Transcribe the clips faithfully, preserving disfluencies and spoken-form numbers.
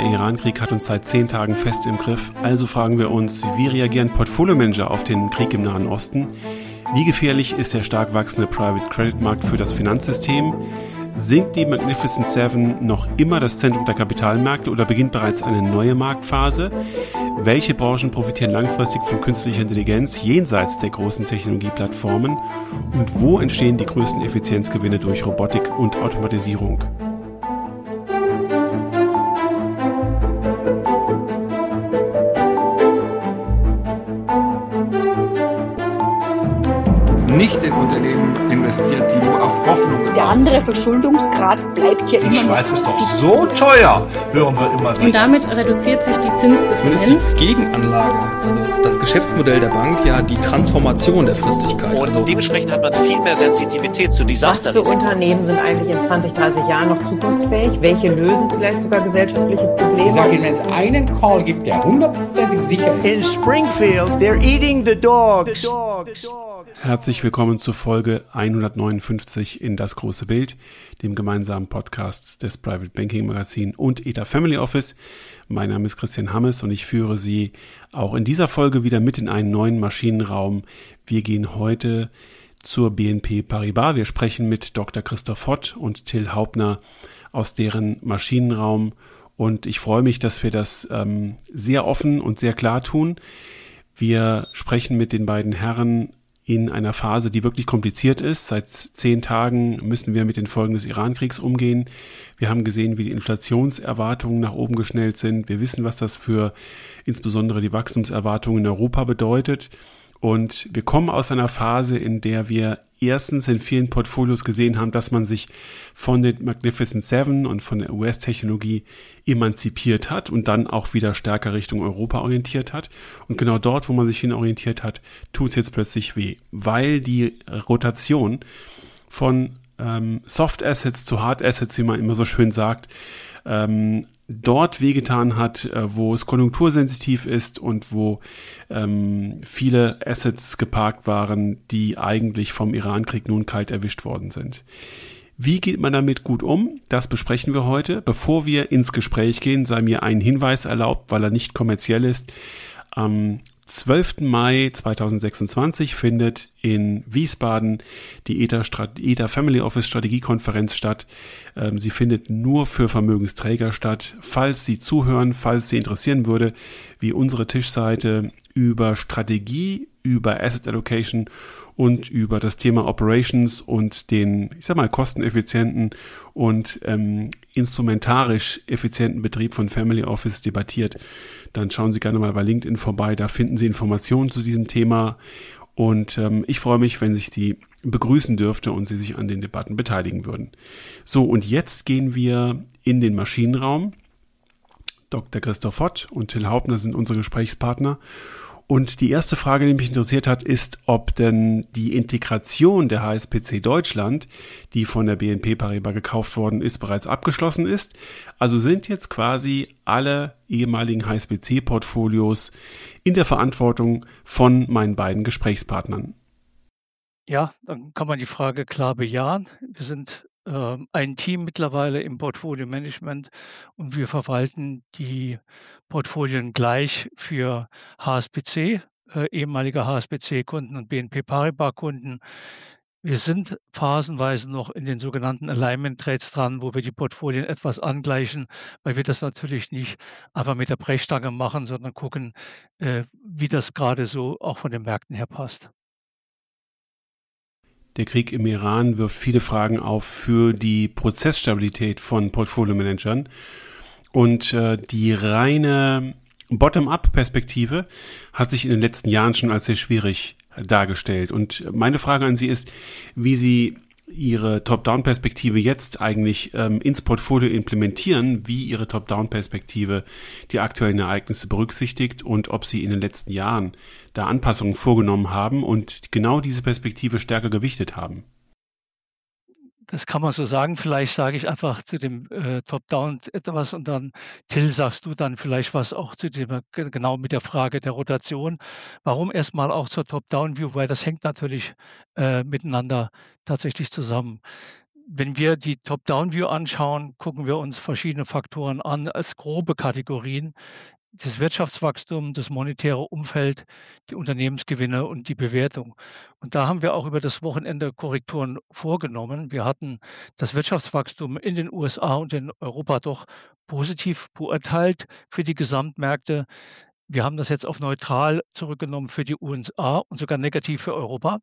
Der Iran-Krieg hat uns seit zehn Tagen fest im Griff. Also fragen wir uns, wie reagieren Portfolio-Manager auf den Krieg im Nahen Osten? Wie gefährlich ist der stark wachsende Private Credit Markt für das Finanzsystem? Sind die Magnificent Seven noch immer das Zentrum der Kapitalmärkte oder beginnt bereits eine neue Marktphase? Welche Branchen profitieren langfristig von künstlicher Intelligenz jenseits der großen Technologieplattformen? Und wo entstehen die größten Effizienzgewinne durch Robotik und Automatisierung? Nicht in Unternehmen investiert, die nur auf Hoffnung Der andere Verschuldungsgrad bleibt ja Die immer Schweiz ist doch so teuer, hören wir immer. Und damit reduziert sich die Nun ist Zinsdifferenz. die Gegenanlage, also das Geschäftsmodell der Bank, ja die Transformation der Fristigkeit. Und Also dementsprechend hat man viel mehr Sensitivität zu Was für Desasterrisiken. Unternehmen sind eigentlich in zwanzig, dreißig Jahren noch zukunftsfähig? Welche lösen vielleicht sogar gesellschaftliche Probleme? Ich sage Ihnen, wenn es einen Call gibt, der hundertprozentig sicher ist. In Springfield, they're eating the dogs. Herzlich willkommen zur Folge hundertneunundfünfzig in Das große Bild, dem gemeinsamen Podcast des Private Banking Magazin und E T A Family Office. Mein Name ist Christian Hammes und ich führe Sie auch in dieser Folge wieder mit in einen neuen Maschinenraum. Wir gehen heute zur B N P Paribas. Wir sprechen mit Doktor Christoph Hott und Till Hauptner aus deren Maschinenraum. Und ich freue mich, dass wir das ähm, sehr offen und sehr klar tun. Wir sprechen mit den beiden Herren in einer Phase, die wirklich kompliziert ist. Seit zehn Tagen müssen wir mit den Folgen des Iran-Kriegs umgehen. Wir haben gesehen, wie die Inflationserwartungen nach oben geschnellt sind. Wir wissen, was das für insbesondere die Wachstumserwartungen in Europa bedeutet. Und wir kommen aus einer Phase, in der wir erstens in vielen Portfolios gesehen haben, dass man sich von den Magnificent Seven und von der U S-Technologie emanzipiert hat und dann auch wieder stärker Richtung Europa orientiert hat. Und genau dort, wo man sich hin orientiert hat, tut es jetzt plötzlich weh, weil die Rotation von ähm, Soft Assets zu Hard Assets, wie man immer so schön sagt, ähm, dort wehgetan hat, äh, wo es konjunktursensitiv ist und wo ähm, viele Assets geparkt waren, die eigentlich vom Iran-Krieg nun kalt erwischt worden sind. Wie geht man damit gut um? Das besprechen wir heute. Bevor wir ins Gespräch gehen, sei mir ein Hinweis erlaubt, weil er nicht kommerziell ist. Am zwölften Mai zweitausendsechsundzwanzig findet in Wiesbaden die E T A, Strat- E T A Family Office Strategiekonferenz statt. Ähm, sie findet nur für Vermögensträger statt. Falls Sie zuhören, falls Sie interessieren würde, wie unsere Tischseite über Strategie, über Asset Allocation und über das Thema Operations und den, ich sag mal, kosteneffizienten und ähm, instrumentarisch effizienten Betrieb von Family Office debattiert, dann schauen Sie gerne mal bei LinkedIn vorbei. Da finden Sie Informationen zu diesem Thema. Und ähm, ich freue mich, wenn sich Sie begrüßen dürfte und Sie sich an den Debatten beteiligen würden. So, und jetzt gehen wir in den Maschinenraum. Doktor Christoph Hott und Till Hauptner sind unsere Gesprächspartner. Und die erste Frage, die mich interessiert hat, ist, ob denn die Integration der H S B C Deutschland, die von der B N P Paribas gekauft worden ist, bereits abgeschlossen ist. Also sind jetzt quasi alle ehemaligen H S B C-Portfolios in der Verantwortung von meinen beiden Gesprächspartnern. Ja, dann kann man die Frage klar bejahen. Wir sind äh, ein Team mittlerweile im Portfolio Management und wir verwalten die Portfolien gleich für H S B C, äh, ehemalige H S B C-Kunden und B N P Paribas-Kunden. Wir sind phasenweise noch in den sogenannten Alignment Trades dran, wo wir die Portfolien etwas angleichen, weil wir das natürlich nicht einfach mit der Brechstange machen, sondern gucken, äh, wie das gerade so auch von den Märkten her passt. Der Krieg im Iran wirft viele Fragen auf für die Prozessstabilität von Portfolio-Managern. Und äh, die reine Bottom-up-Perspektive hat sich in den letzten Jahren schon als sehr schwierig dargestellt. Und meine Frage an Sie ist, wie Sie Ihre Top-Down-Perspektive jetzt eigentlich ähm, ins Portfolio implementieren, wie Ihre Top-Down-Perspektive die aktuellen Ereignisse berücksichtigt und ob Sie in den letzten Jahren da Anpassungen vorgenommen haben und genau diese Perspektive stärker gewichtet haben. Das kann man so sagen. Vielleicht sage ich einfach zu dem äh, Top-Down etwas und dann, Till, sagst du dann vielleicht was auch zu dem, genau mit der Frage der Rotation. Warum erstmal auch zur Top-Down-View? Weil das hängt natürlich äh, miteinander tatsächlich zusammen. wenn wir die Top-Down-View anschauen, gucken wir uns verschiedene Faktoren an als grobe Kategorien. Das Wirtschaftswachstum, das monetäre Umfeld, die Unternehmensgewinne und die Bewertung. Und da haben wir auch über das Wochenende Korrekturen vorgenommen. Wir hatten das Wirtschaftswachstum in den U S A und in Europa doch positiv beurteilt für die Gesamtmärkte. Wir haben das jetzt auf neutral zurückgenommen für die U S A und sogar negativ für Europa.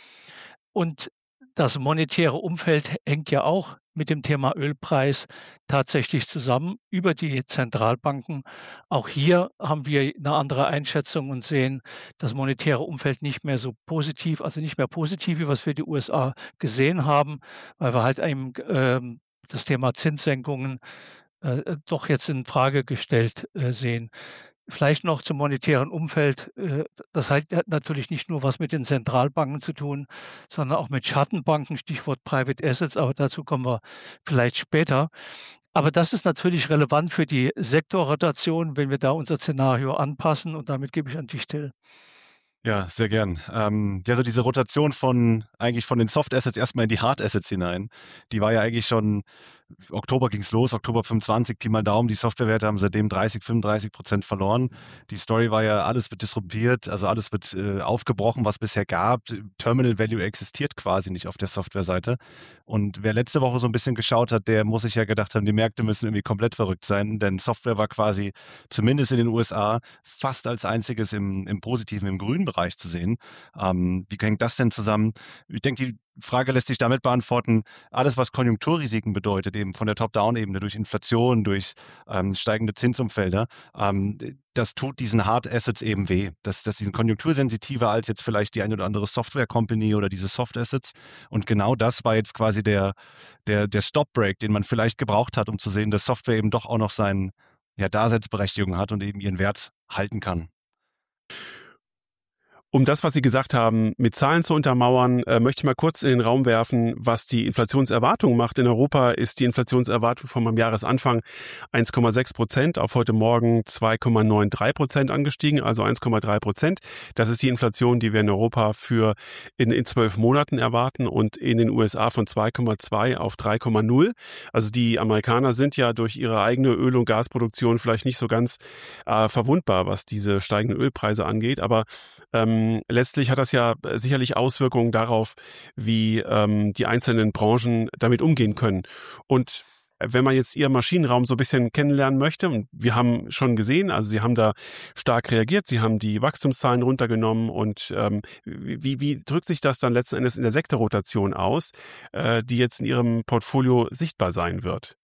Und das monetäre Umfeld hängt ja auch mit dem Thema Ölpreis tatsächlich zusammen über die Zentralbanken. Auch hier haben wir eine andere Einschätzung und sehen das monetäre Umfeld nicht mehr so positiv, also nicht mehr positiv, wie wir es für die U S A gesehen haben, weil wir halt eben äh, das Thema Zinssenkungen äh, doch jetzt in Frage gestellt äh, sehen. Vielleicht noch zum monetären Umfeld. Das hat natürlich nicht nur was mit den Zentralbanken zu tun, sondern auch mit Schattenbanken, Stichwort Private Assets, aber dazu kommen wir vielleicht später. Aber das ist natürlich relevant für die Sektorrotation, wenn wir da unser Szenario anpassen, und damit gebe ich an dich, Till. Ja, sehr gern. Ähm, ja, so diese Rotation von eigentlich von den Soft Assets erstmal in die Hard Assets hinein, die war ja eigentlich schon, Oktober ging es los, Oktober fünfundzwanzig, Pi mal Daumen, die Softwarewerte haben seitdem dreißig, fünfunddreißig Prozent verloren. Die Story war ja, alles wird disruptiert, also alles wird äh, aufgebrochen, was bisher gab. Terminal Value existiert quasi nicht auf der Softwareseite. Und wer letzte Woche so ein bisschen geschaut hat, der muss sich ja gedacht haben, die Märkte müssen irgendwie komplett verrückt sein, denn Software war quasi, zumindest in den U S A, fast als einziges im, im positiven, im grünen Bereich zu sehen. Ähm, wie hängt das denn zusammen? Ich denke, die Frage lässt sich damit beantworten, alles, was Konjunkturrisiken bedeutet, eben von der Top-Down-Ebene, durch Inflation, durch ähm, steigende Zinsumfelder, ähm, das tut diesen Hard Assets eben weh. Das, das sind konjunktursensitiver als jetzt vielleicht die eine oder andere Software-Company oder diese Soft Assets. Und genau das war jetzt quasi der, der, der Stop-Break, den man vielleicht gebraucht hat, um zu sehen, dass Software eben doch auch noch seine ja, Daseinsberechtigung hat und eben ihren Wert halten kann. Um das, was Sie gesagt haben, mit Zahlen zu untermauern, äh, möchte ich mal kurz in den Raum werfen, was die Inflationserwartung macht. In Europa ist die Inflationserwartung vom am Jahresanfang eins Komma sechs Prozent auf heute Morgen zwei Komma drei neun Prozent angestiegen, also eins Komma drei Prozent. Das ist die Inflation, die wir in Europa für in, in zwölf Monaten erwarten, und in den U S A von zwei Komma zwei auf drei Komma null. Also die Amerikaner sind ja durch ihre eigene Öl- und Gasproduktion vielleicht nicht so ganz äh, verwundbar, was diese steigenden Ölpreise angeht, aber ähm, letztlich hat das ja sicherlich Auswirkungen darauf, wie ähm, die einzelnen Branchen damit umgehen können. Und wenn man jetzt Ihren Maschinenraum so ein bisschen kennenlernen möchte, und wir haben schon gesehen, also Sie haben da stark reagiert, Sie haben die Wachstumszahlen runtergenommen, und ähm, wie, wie drückt sich das dann letzten Endes in der Sektorrotation aus, äh, die jetzt in Ihrem Portfolio sichtbar sein wird?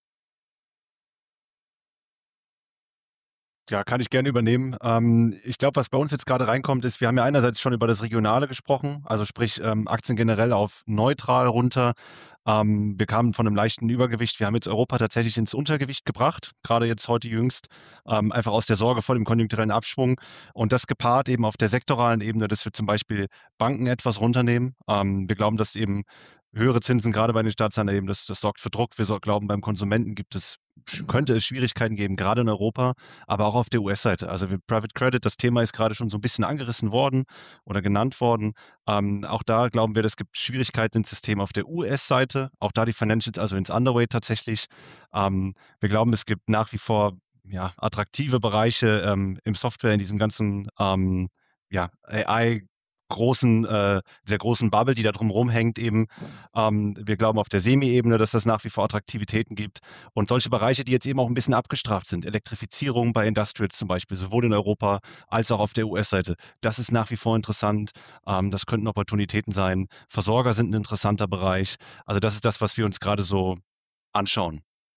Ja, kann ich gerne übernehmen. Ähm, ich glaube, was bei uns jetzt gerade reinkommt, ist, wir haben ja einerseits schon über das Regionale gesprochen, also sprich ähm, Aktien generell auf neutral runter. Ähm, wir kamen von einem leichten Übergewicht. Wir haben jetzt Europa tatsächlich ins Untergewicht gebracht, gerade jetzt heute jüngst, ähm, einfach aus der Sorge vor dem konjunkturellen Abschwung. Und das gepaart eben auf der sektoralen Ebene, dass wir zum Beispiel Banken etwas runternehmen. Ähm, wir glauben, dass eben höhere Zinsen, gerade bei den Staatsanleihen, das, das sorgt für Druck. Wir so, glauben, beim Konsumenten gibt es, könnte es Schwierigkeiten geben, gerade in Europa, aber auch auf der U S-Seite. Also Private Credit, das Thema ist gerade schon so ein bisschen angerissen worden oder genannt worden. Ähm, auch da glauben wir, es gibt Schwierigkeiten im System auf der U S-Seite. Auch da die Financials, also ins Underweight tatsächlich. Ähm, wir glauben, es gibt nach wie vor ja, attraktive Bereiche ähm, im Software, in diesem ganzen ähm, ja, A I großen, äh, der großen Bubble, die da drumherum hängt eben. Ähm, wir glauben auf der Semi-Ebene, dass das nach wie vor Attraktivitäten gibt. Und solche Bereiche, die jetzt eben auch ein bisschen abgestraft sind, Elektrifizierung bei Industrials zum Beispiel, sowohl in Europa als auch auf der U S-Seite, das ist nach wie vor interessant. Ähm, das könnten Opportunitäten sein. Versorger sind ein interessanter Bereich. Also das ist das, was wir uns gerade so anschauen.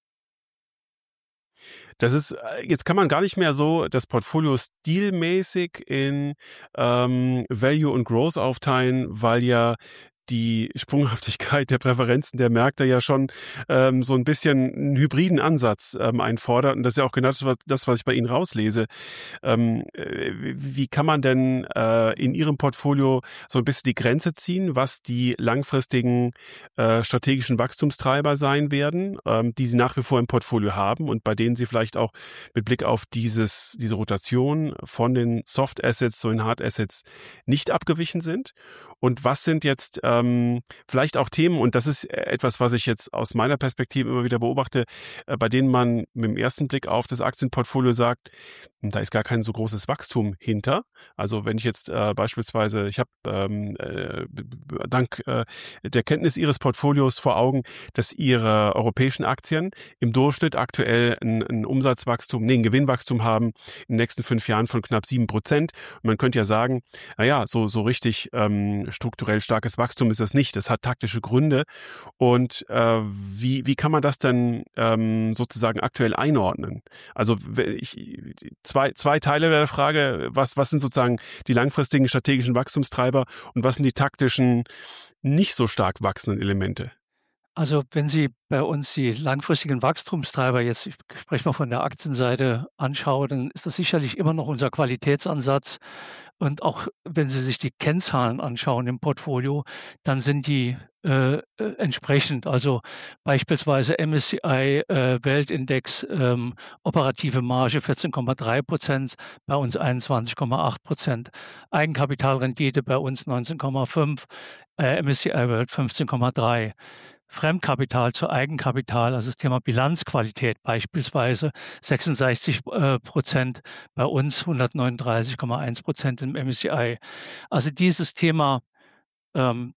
Das ist, jetzt kann man gar nicht mehr so das Portfolio stilmäßig in ähm, Value und Growth aufteilen, weil ja die Sprunghaftigkeit der Präferenzen der Märkte ja schon ähm, so ein bisschen einen hybriden Ansatz ähm, einfordert. Und das ist ja auch genau das, das, was ich bei Ihnen rauslese. Ähm, wie kann man denn äh, in Ihrem Portfolio so ein bisschen die Grenze ziehen, was die langfristigen äh, strategischen Wachstumstreiber sein werden, ähm, die Sie nach wie vor im Portfolio haben und bei denen Sie vielleicht auch mit Blick auf dieses diese Rotation von den Soft Assets zu den Hard Assets nicht abgewichen sind? Und was sind jetzt äh, ähm, vielleicht auch Themen, und das ist etwas, was ich jetzt aus meiner Perspektive immer wieder beobachte, äh, bei denen man mit dem ersten Blick auf das Aktienportfolio sagt, da ist gar kein so großes Wachstum hinter. Also wenn ich jetzt äh, beispielsweise, ich habe ähm, äh, dank äh, der Kenntnis Ihres Portfolios vor Augen, dass Ihre europäischen Aktien im Durchschnitt aktuell ein, ein Umsatzwachstum, nee, ein Gewinnwachstum haben in den nächsten fünf Jahren von knapp sieben Prozent. Und man könnte ja sagen, naja, so, so richtig ähm, strukturell starkes Wachstum ist das nicht. Das hat taktische Gründe. Und äh, wie, wie kann man das denn ähm, sozusagen aktuell einordnen? Also ich, zwei, zwei Teile der Frage, was, was sind sozusagen die langfristigen strategischen Wachstumstreiber und was sind die taktischen, nicht so stark wachsenden Elemente? Also wenn Sie bei uns die langfristigen Wachstumstreiber jetzt, ich spreche mal von der Aktienseite, anschauen, dann ist das sicherlich immer noch unser Qualitätsansatz. Und auch wenn Sie sich die Kennzahlen anschauen im Portfolio, dann sind die äh, entsprechend. Also beispielsweise M S C I äh, Weltindex, ähm, operative Marge vierzehn Komma drei Prozent, bei uns einundzwanzig Komma acht Prozent. Eigenkapitalrendite bei uns neunzehn Komma fünf, äh, M S C I World fünfzehn Komma drei. Fremdkapital zu Eigenkapital, also das Thema Bilanzqualität beispielsweise sechsundsechzig Prozent, bei uns hundertneununddreißig Komma eins Prozent im M S C I. Also dieses Thema ähm,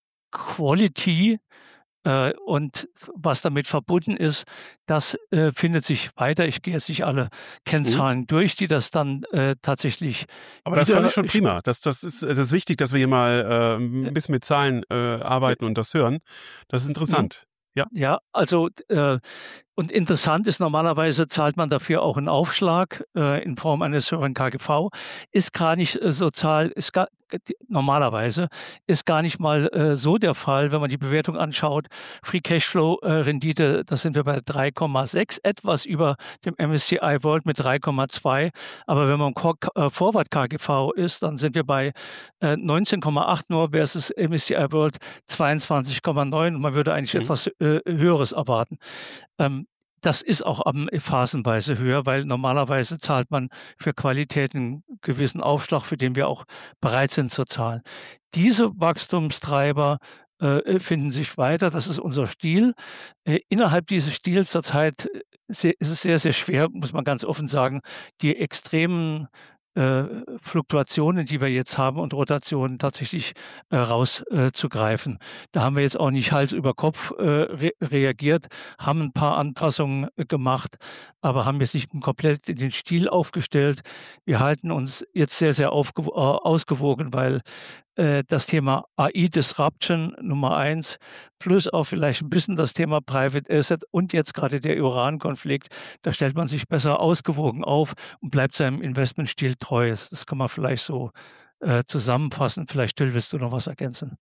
Quality äh, und was damit verbunden ist, das äh, findet sich weiter. Ich gehe jetzt nicht alle Kennzahlen mhm. durch, die das dann äh, tatsächlich. Aber das fand ich schon prima. Das, das, ist, das ist wichtig, dass wir hier mal äh, ein bisschen mit Zahlen äh, arbeiten und das hören. Das ist interessant. Ja, ja also äh, und interessant ist, normalerweise zahlt man dafür auch einen Aufschlag äh, in Form eines höheren K G V. Ist gar nicht äh, so zahl, ist gar, normalerweise ist gar nicht mal äh, so der Fall, wenn man die Bewertung anschaut. Free Cashflow äh, Rendite, da sind wir bei drei Komma sechs, etwas über dem M S C I World mit drei Komma zwei. Aber wenn man äh, Forward K G V ist, dann sind wir bei äh, neunzehn Komma acht nur versus M S C I World zweiundzwanzig Komma neun. Und man würde eigentlich mhm. etwas äh, Höheres erwarten. Ähm, Das ist auch phasenweise höher, weil normalerweise zahlt man für Qualität einen gewissen Aufschlag, für den wir auch bereit sind zu zahlen. Diese Wachstumstreiber äh, finden sich weiter. Das ist unser Stil. Äh, innerhalb dieses Stils zurzeit ist es sehr, sehr schwer, muss man ganz offen sagen, die extremen Äh, Fluktuationen, die wir jetzt haben und Rotationen tatsächlich äh, rauszugreifen. Äh, da haben wir jetzt auch nicht Hals über Kopf äh, re- reagiert, haben ein paar Anpassungen äh, gemacht, aber haben jetzt nicht komplett in den Stil aufgestellt. Wir halten uns jetzt sehr, sehr aufge- äh, ausgewogen, weil äh, das Thema A I-Disruption Nummer eins plus auch vielleicht ein bisschen das Thema Private Asset und jetzt gerade der Iran-Konflikt, da stellt man sich besser ausgewogen auf und bleibt seinem Investmentstil treu. Das kann man vielleicht so äh, zusammenfassen. Vielleicht, Till, willst du noch was ergänzen?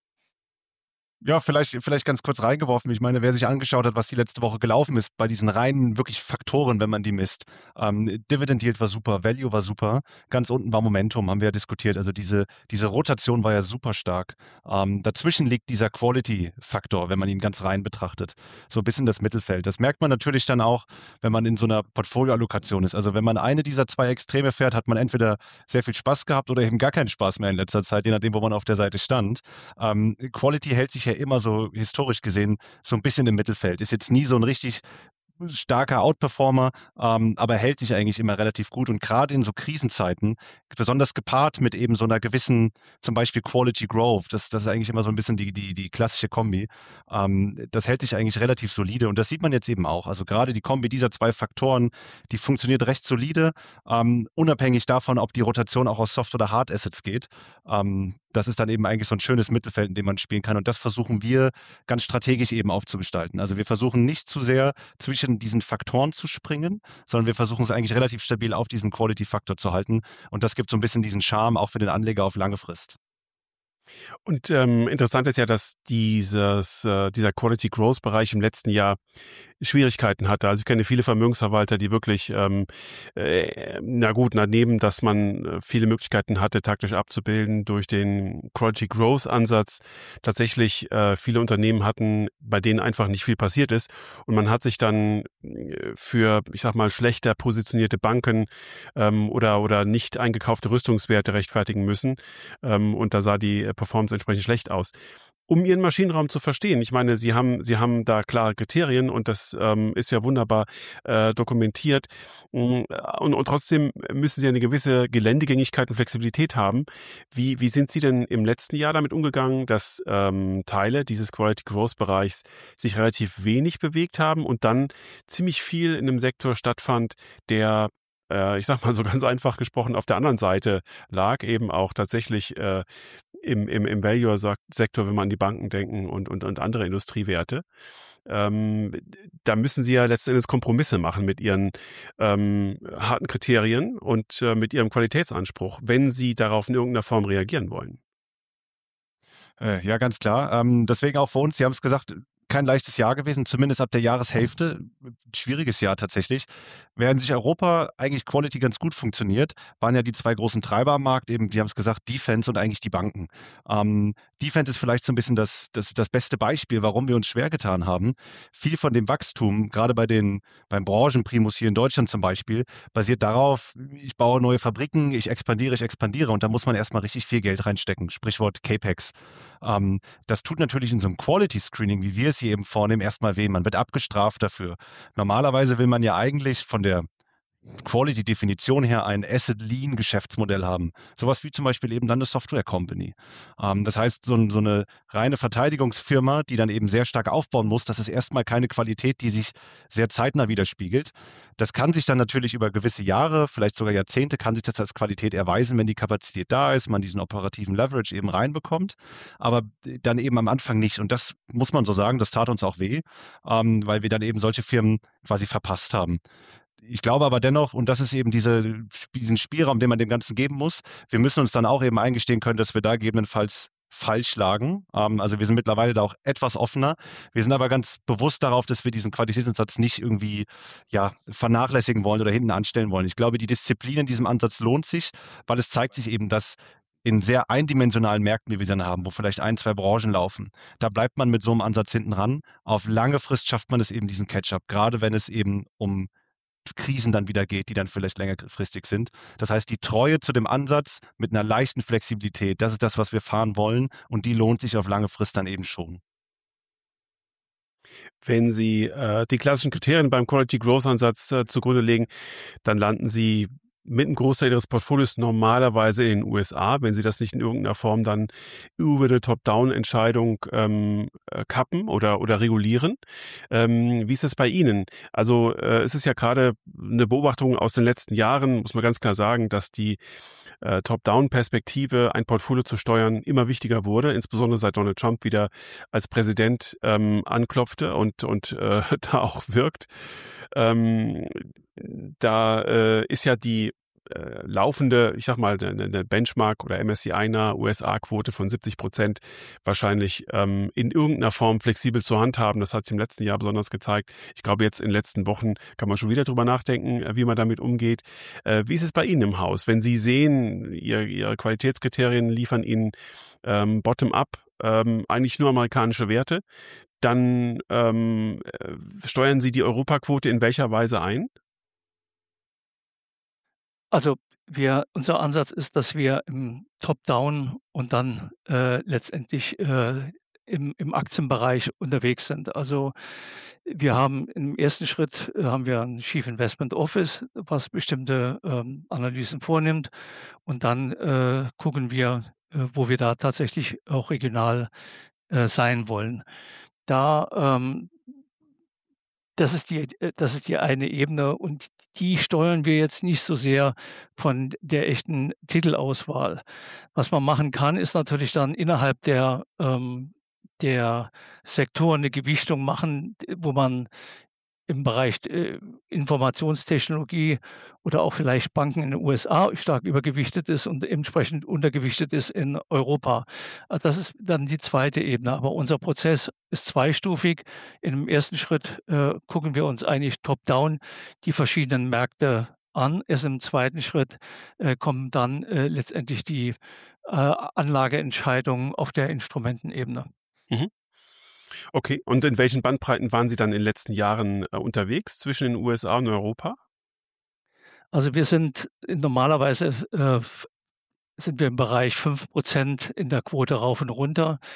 Ja, vielleicht, vielleicht ganz kurz reingeworfen. Ich meine, wer sich angeschaut hat, was die letzte Woche gelaufen ist, bei diesen reinen wirklich Faktoren, wenn man die misst. Ähm, Dividend Yield war super, Value war super, ganz unten war Momentum, haben wir ja diskutiert. Also diese, diese Rotation war ja super stark. Ähm, dazwischen liegt dieser Quality-Faktor, wenn man ihn ganz rein betrachtet. So ein bisschen das Mittelfeld. Das merkt man natürlich dann auch, wenn man in so einer Portfolioallokation ist. Also wenn man eine dieser zwei Extreme fährt, hat man entweder sehr viel Spaß gehabt oder eben gar keinen Spaß mehr in letzter Zeit, je nachdem, wo man auf der Seite stand. Ähm, Quality hält sich ja immer so historisch gesehen so ein bisschen im Mittelfeld. Ist jetzt nie so ein richtig starker Outperformer, ähm, aber hält sich eigentlich immer relativ gut und gerade in so Krisenzeiten, besonders gepaart mit eben so einer gewissen, zum Beispiel Quality Growth, das, das ist eigentlich immer so ein bisschen die, die, die klassische Kombi, ähm, das hält sich eigentlich relativ solide und das sieht man jetzt eben auch, also gerade die Kombi dieser zwei Faktoren, die funktioniert recht solide, ähm, unabhängig davon, ob die Rotation auch aus Soft- oder Hard Assets geht, ähm, das ist dann eben eigentlich so ein schönes Mittelfeld, in dem man spielen kann und das versuchen wir ganz strategisch eben aufzugestalten. Also wir versuchen nicht zu sehr zwischen diesen Faktoren zu springen, sondern wir versuchen es eigentlich relativ stabil auf diesem Quality-Faktor zu halten und das gibt so ein bisschen diesen Charme auch für den Anleger auf lange Frist. Und ähm, interessant ist ja, dass dieses, äh, dieser Quality Growth Bereich im letzten Jahr Schwierigkeiten hatte. Also ich kenne viele Vermögensverwalter, die wirklich, ähm, äh, na gut, daneben, dass man viele Möglichkeiten hatte, taktisch abzubilden durch den Quality Growth Ansatz, tatsächlich äh, viele Unternehmen hatten, bei denen einfach nicht viel passiert ist. Und man hat sich dann für, ich sag mal, schlechter positionierte Banken ähm, oder, oder nicht eingekaufte Rüstungswerte rechtfertigen müssen. Ähm, und da sah die Performance entsprechend schlecht aus. um Ihren Maschinenraum zu verstehen. Ich meine, Sie haben, Sie haben da klare Kriterien und das ähm, ist ja wunderbar äh, dokumentiert. Und, und trotzdem müssen Sie eine gewisse Geländegängigkeit und Flexibilität haben. Wie, wie sind Sie denn im letzten Jahr damit umgegangen, dass ähm, Teile dieses Quality Growth Bereichs sich relativ wenig bewegt haben und dann ziemlich viel in einem Sektor stattfand, der ich sag mal so ganz einfach gesprochen, auf der anderen Seite lag, eben auch tatsächlich äh, im, im, im Value-Sektor, wenn man an die Banken denken und, und, und andere Industriewerte. Ähm, da müssen Sie ja letzten Endes Kompromisse machen mit Ihren ähm, harten Kriterien und äh, mit Ihrem Qualitätsanspruch, wenn Sie darauf in irgendeiner Form reagieren wollen. Äh, ja, ganz klar. Ähm, deswegen auch für uns, Sie haben es gesagt, kein leichtes Jahr gewesen, zumindest ab der Jahreshälfte. Schwieriges Jahr tatsächlich. Während sich Europa eigentlich Quality ganz gut funktioniert, waren ja die zwei großen Treiber am Markt, eben, Sie haben es gesagt, Defense und eigentlich die Banken. Ähm, Defense ist vielleicht so ein bisschen das, das, das beste Beispiel, warum wir uns schwer getan haben. Viel von dem Wachstum, gerade bei den, beim Branchenprimus hier in Deutschland zum Beispiel, basiert darauf, ich baue neue Fabriken, ich expandiere, ich expandiere und da muss man erstmal richtig viel Geld reinstecken. Sprichwort CAPEX. Ähm, das tut natürlich in so einem Quality Screening, wie wir es hier eben vornehmen, erstmal weh. Man wird abgestraft dafür. Normalerweise will man ja eigentlich von der Quality-Definition her ein Asset-Lean-Geschäftsmodell haben. Sowas wie zum Beispiel eben dann eine Software-Company. Ähm, das heißt, so, so eine reine Verteidigungsfirma, die dann eben sehr stark aufbauen muss, das ist erstmal keine Qualität, die sich sehr zeitnah widerspiegelt. Das kann sich dann natürlich über gewisse Jahre, vielleicht sogar Jahrzehnte, kann sich das als Qualität erweisen, wenn die Kapazität da ist, man diesen operativen Leverage eben reinbekommt, aber dann eben am Anfang nicht. Und das muss man so sagen, das tat uns auch weh, ähm, weil wir dann eben solche Firmen quasi verpasst haben. Ich glaube aber dennoch, und das ist eben diese, diesen Spielraum, den man dem Ganzen geben muss, wir müssen uns dann auch eben eingestehen können, dass wir da gegebenenfalls falsch lagen. Ähm, also wir sind mittlerweile da auch etwas offener. Wir sind aber ganz bewusst darauf, dass wir diesen Qualitätsansatz nicht irgendwie ja, vernachlässigen wollen oder hinten anstellen wollen. Ich glaube, die Disziplin in diesem Ansatz lohnt sich, weil es zeigt sich eben, dass in sehr eindimensionalen Märkten, wie wir sie dann haben, wo vielleicht ein, zwei Branchen laufen, da bleibt man mit so einem Ansatz hinten ran. Auf lange Frist schafft man es eben, diesen Catch-up, gerade wenn es eben um Krisen dann wieder geht, die dann vielleicht längerfristig sind. Das heißt, die Treue zu dem Ansatz mit einer leichten Flexibilität, das ist das, was wir fahren wollen und die lohnt sich auf lange Frist dann eben schon. Wenn Sie äh, die klassischen Kriterien beim Quality Growth Ansatz äh, zugrunde legen, dann landen Sie mit einem Großteil Ihres Portfolios normalerweise in den U S A, wenn Sie das nicht in irgendeiner Form dann über eine Top-Down-Entscheidung ähm, kappen oder, oder regulieren. Ähm, wie ist das bei Ihnen? Also äh, es ist ja gerade eine Beobachtung aus den letzten Jahren, muss man ganz klar sagen, dass die äh, Top-Down-Perspektive, ein Portfolio zu steuern, immer wichtiger wurde, insbesondere seit Donald Trump wieder als Präsident ähm, anklopfte und, und äh, da auch wirkt. Ähm, da äh, ist ja die äh, laufende, ich sag mal, eine Benchmark oder M S C I-nahe U S A-Quote von siebzig Prozent wahrscheinlich ähm, in irgendeiner Form flexibel zu handhaben. Das hat sich im letzten Jahr besonders gezeigt. Ich glaube, jetzt in den letzten Wochen kann man schon wieder drüber nachdenken, wie man damit umgeht. Äh, wie ist es bei Ihnen im Haus? Wenn Sie sehen, ihr, Ihre Qualitätskriterien liefern Ihnen ähm, bottom-up ähm, eigentlich nur amerikanische Werte, dann ähm, steuern Sie die Europaquote in welcher Weise ein? Also wir, unser Ansatz ist, dass wir im Top-Down und dann äh, letztendlich äh, im, im Aktienbereich unterwegs sind. Also wir haben im ersten Schritt äh, haben wir ein Chief Investment Office, was bestimmte ähm, Analysen vornimmt und dann äh, gucken wir, äh, wo wir da tatsächlich auch regional äh, sein wollen. Da ähm, Das ist die, das ist die eine Ebene und die steuern wir jetzt nicht so sehr von der echten Titelauswahl. Was man machen kann, ist natürlich dann innerhalb der, ähm, der Sektoren eine Gewichtung machen, wo man im Bereich äh, Informationstechnologie oder auch vielleicht Banken in den U S A stark übergewichtet ist und entsprechend untergewichtet ist in Europa. Also das ist dann die zweite Ebene. Aber unser Prozess ist zweistufig. Im ersten Schritt äh, gucken wir uns eigentlich top-down die verschiedenen Märkte an. Erst im zweiten Schritt äh, kommen dann äh, letztendlich die äh, Anlageentscheidungen auf der Instrumentenebene. Mhm. Okay, und in welchen Bandbreiten waren Sie dann in den letzten Jahren äh, unterwegs zwischen den U S A und Europa? Also wir sind normalerweise äh, sind wir im Bereich fünf Prozent in der Quote rauf und runter.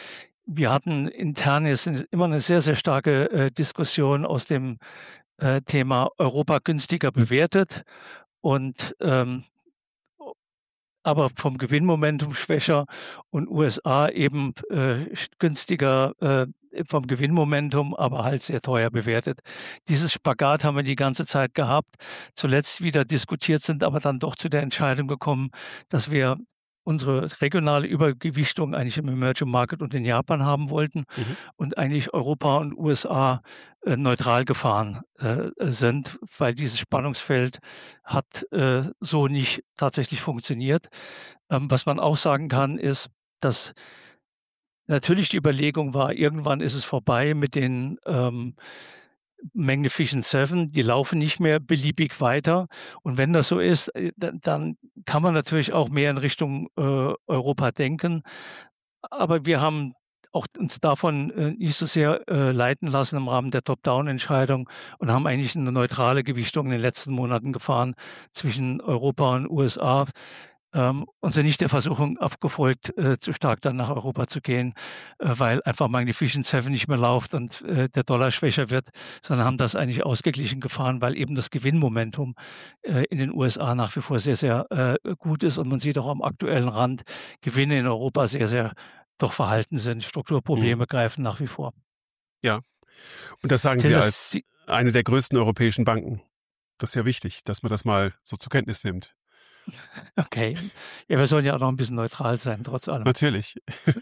wir hatten intern jetzt immer eine sehr, sehr starke äh, Diskussion aus dem äh, Thema Europa günstiger bewertet und ähm, aber vom Gewinnmomentum schwächer und U S A eben äh, günstiger äh, vom Gewinnmomentum, aber halt sehr teuer bewertet. Dieses Spagat haben wir die ganze Zeit gehabt, zuletzt wieder diskutiert, sind aber dann doch zu der Entscheidung gekommen, dass wir unsere regionale Übergewichtung eigentlich im Emerging Market und in Japan haben wollten mhm. und eigentlich Europa und U S A äh, neutral gefahren äh, sind, weil dieses Spannungsfeld hat äh, so nicht tatsächlich funktioniert. Ähm, was man auch sagen kann, ist, dass natürlich die Überlegung war, irgendwann ist es vorbei mit den ähm, Magnificent Seven, die laufen nicht mehr beliebig weiter. Und wenn das so ist, dann kann man natürlich auch mehr in Richtung äh, Europa denken. Aber wir haben auch uns davon äh, nicht so sehr äh, leiten lassen im Rahmen der Top-Down-Entscheidung und haben eigentlich eine neutrale Gewichtung in den letzten Monaten gefahren zwischen Europa und U S A. Ähm, und sind nicht der Versuchung aufgefolgt, äh, zu stark dann nach Europa zu gehen, äh, weil einfach Magnificent Seven nicht mehr läuft und äh, der Dollar schwächer wird, sondern haben das eigentlich ausgeglichen gefahren, weil eben das Gewinnmomentum äh, in den U S A nach wie vor sehr, sehr äh, gut ist und man sieht auch am aktuellen Rand, Gewinne in Europa sehr, sehr doch verhalten sind. Strukturprobleme mhm. greifen nach wie vor. Ja, und das sagen Till, Sie als Sie eine der größten europäischen Banken. Das ist ja wichtig, dass man das mal so zur Kenntnis nimmt. Okay. Ja, wir sollen ja auch noch ein bisschen neutral sein, trotz allem. Natürlich.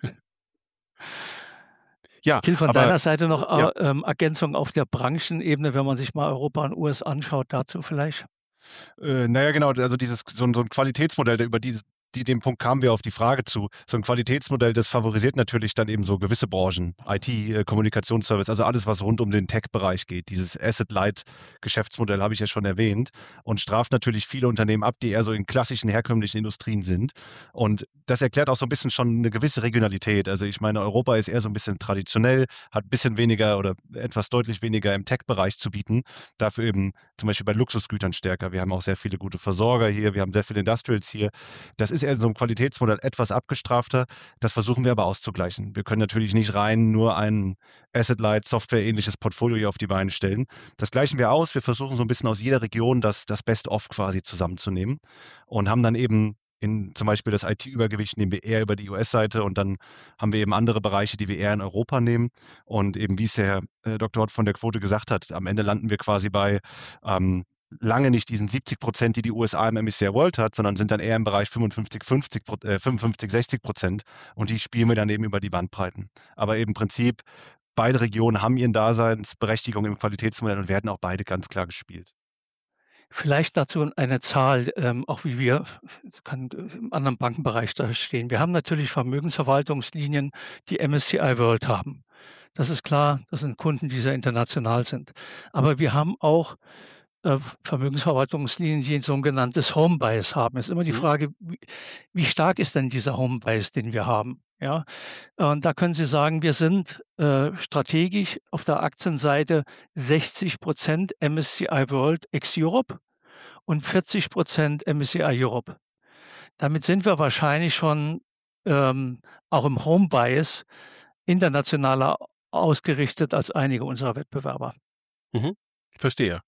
Ja, Till, von aber, deiner Seite noch ja. ähm, Ergänzung auf der Branchenebene, wenn man sich mal Europa und U S A anschaut, dazu vielleicht? Äh, naja, genau, also dieses so, ein- so ein Qualitätsmodell, der über dieses die, dem Punkt kamen wir auf die Frage zu. So ein Qualitätsmodell, das favorisiert natürlich dann eben so gewisse Branchen, I T, äh, Kommunikationsservice, also alles, was rund um den Tech-Bereich geht. Dieses Asset-Light-Geschäftsmodell habe ich ja schon erwähnt und straft natürlich viele Unternehmen ab, die eher so in klassischen, herkömmlichen Industrien sind. Und das erklärt auch so ein bisschen schon eine gewisse Regionalität. Also ich meine, Europa ist eher so ein bisschen traditionell, hat ein bisschen weniger oder etwas deutlich weniger im Tech-Bereich zu bieten. Dafür eben zum Beispiel bei Luxusgütern stärker. Wir haben auch sehr viele gute Versorger hier, wir haben sehr viele Industrials hier. Das ist eher so ein Qualitätsmodell etwas abgestrafter. Das versuchen wir aber auszugleichen. Wir können natürlich nicht rein nur ein Asset-Light, Software-ähnliches Portfolio hier auf die Beine stellen. Das gleichen wir aus. Wir versuchen so ein bisschen aus jeder Region das, das Best-of quasi zusammenzunehmen und haben dann eben in zum Beispiel das I T-Übergewicht nehmen wir eher über die U S-Seite und dann haben wir eben andere Bereiche, die wir eher in Europa nehmen. Und eben wie es der Herr äh, Doktor Ott von der Quote gesagt hat, am Ende landen wir quasi bei ähm, lange nicht diesen siebzig Prozent, die die U S A im M S C I World hat, sondern sind dann eher im Bereich fünfundfünfzig, fünfzig, äh, fünfundfünfzig, sechzig Prozent und die spielen wir dann eben über die Bandbreiten. Aber eben im Prinzip, beide Regionen haben ihren Daseinsberechtigung im Qualitätsmodell und werden auch beide ganz klar gespielt. Vielleicht dazu eine Zahl, ähm, auch wie wir das kann im anderen Bankenbereich da stehen. Wir haben natürlich Vermögensverwaltungslinien, die M S C I World haben. Das ist klar, das sind Kunden, die sehr international sind. Aber wir haben auch äh, Vermögensverwaltungslinien, die ein sogenanntes Home Bias haben. Es ist immer die Frage, wie, wie stark ist denn dieser Home Bias, den wir haben? Ja, und da können Sie sagen, wir sind äh, strategisch auf der Aktienseite sechzig Prozent M S C I World ex-Europe und vierzig Prozent M S C I Europe. Damit sind wir wahrscheinlich schon ähm, auch im Home Bias internationaler ausgerichtet als einige unserer Wettbewerber. Mhm. Verstehe.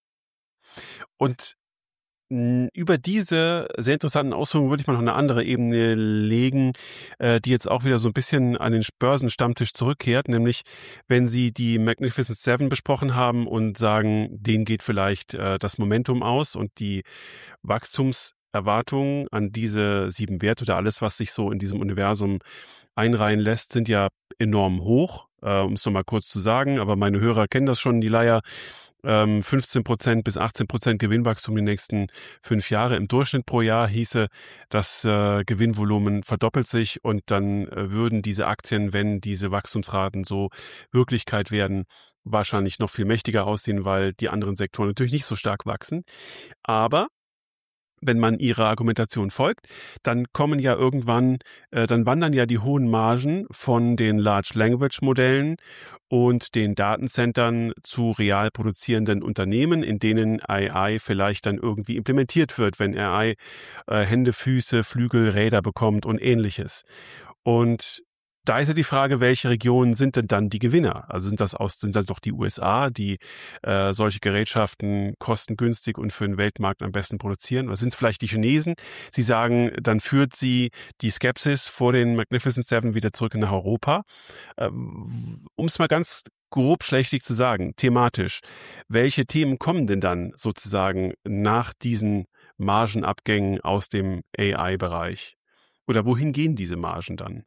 Und mh, über diese sehr interessanten Ausführungen würde ich mal noch eine andere Ebene legen, äh, die jetzt auch wieder so ein bisschen an den Börsenstammtisch zurückkehrt, nämlich wenn Sie die Magnificent Seven besprochen haben und sagen, denen geht vielleicht äh, das Momentum aus und die Wachstumserwartungen an diese sieben Werte oder alles, was sich so in diesem Universum einreihen lässt, sind ja enorm hoch, äh, um es nochmal kurz zu sagen, aber meine Hörer kennen das schon, die Leier. fünfzehn Prozent bis achtzehn Prozent Gewinnwachstum die nächsten fünf Jahre im Durchschnitt pro Jahr hieße, das äh, Gewinnvolumen verdoppelt sich und dann äh, würden diese Aktien, wenn diese Wachstumsraten so Wirklichkeit werden, wahrscheinlich noch viel mächtiger aussehen, weil die anderen Sektoren natürlich nicht so stark wachsen. Aber wenn man ihrer Argumentation folgt, dann kommen ja irgendwann, äh, dann wandern ja die hohen Margen von den Large Language Modellen und den Datencentern zu real produzierenden Unternehmen, in denen A I vielleicht dann irgendwie implementiert wird, wenn A I äh, Hände, Füße, Flügel, Räder bekommt und ähnliches. Und Da ist ja die Frage, welche Regionen sind denn dann die Gewinner? Also sind das aus, sind das doch die U S A, die äh, solche Gerätschaften kostengünstig und für den Weltmarkt am besten produzieren? Oder sind es vielleicht die Chinesen? Sie sagen, dann führt sie die Skepsis vor den Magnificent Seven wieder zurück nach Europa. Ähm, um es mal ganz grob schlechtig zu sagen, thematisch, welche Themen kommen denn dann sozusagen nach diesen Margenabgängen aus dem A I-Bereich? Oder wohin gehen diese Margen dann?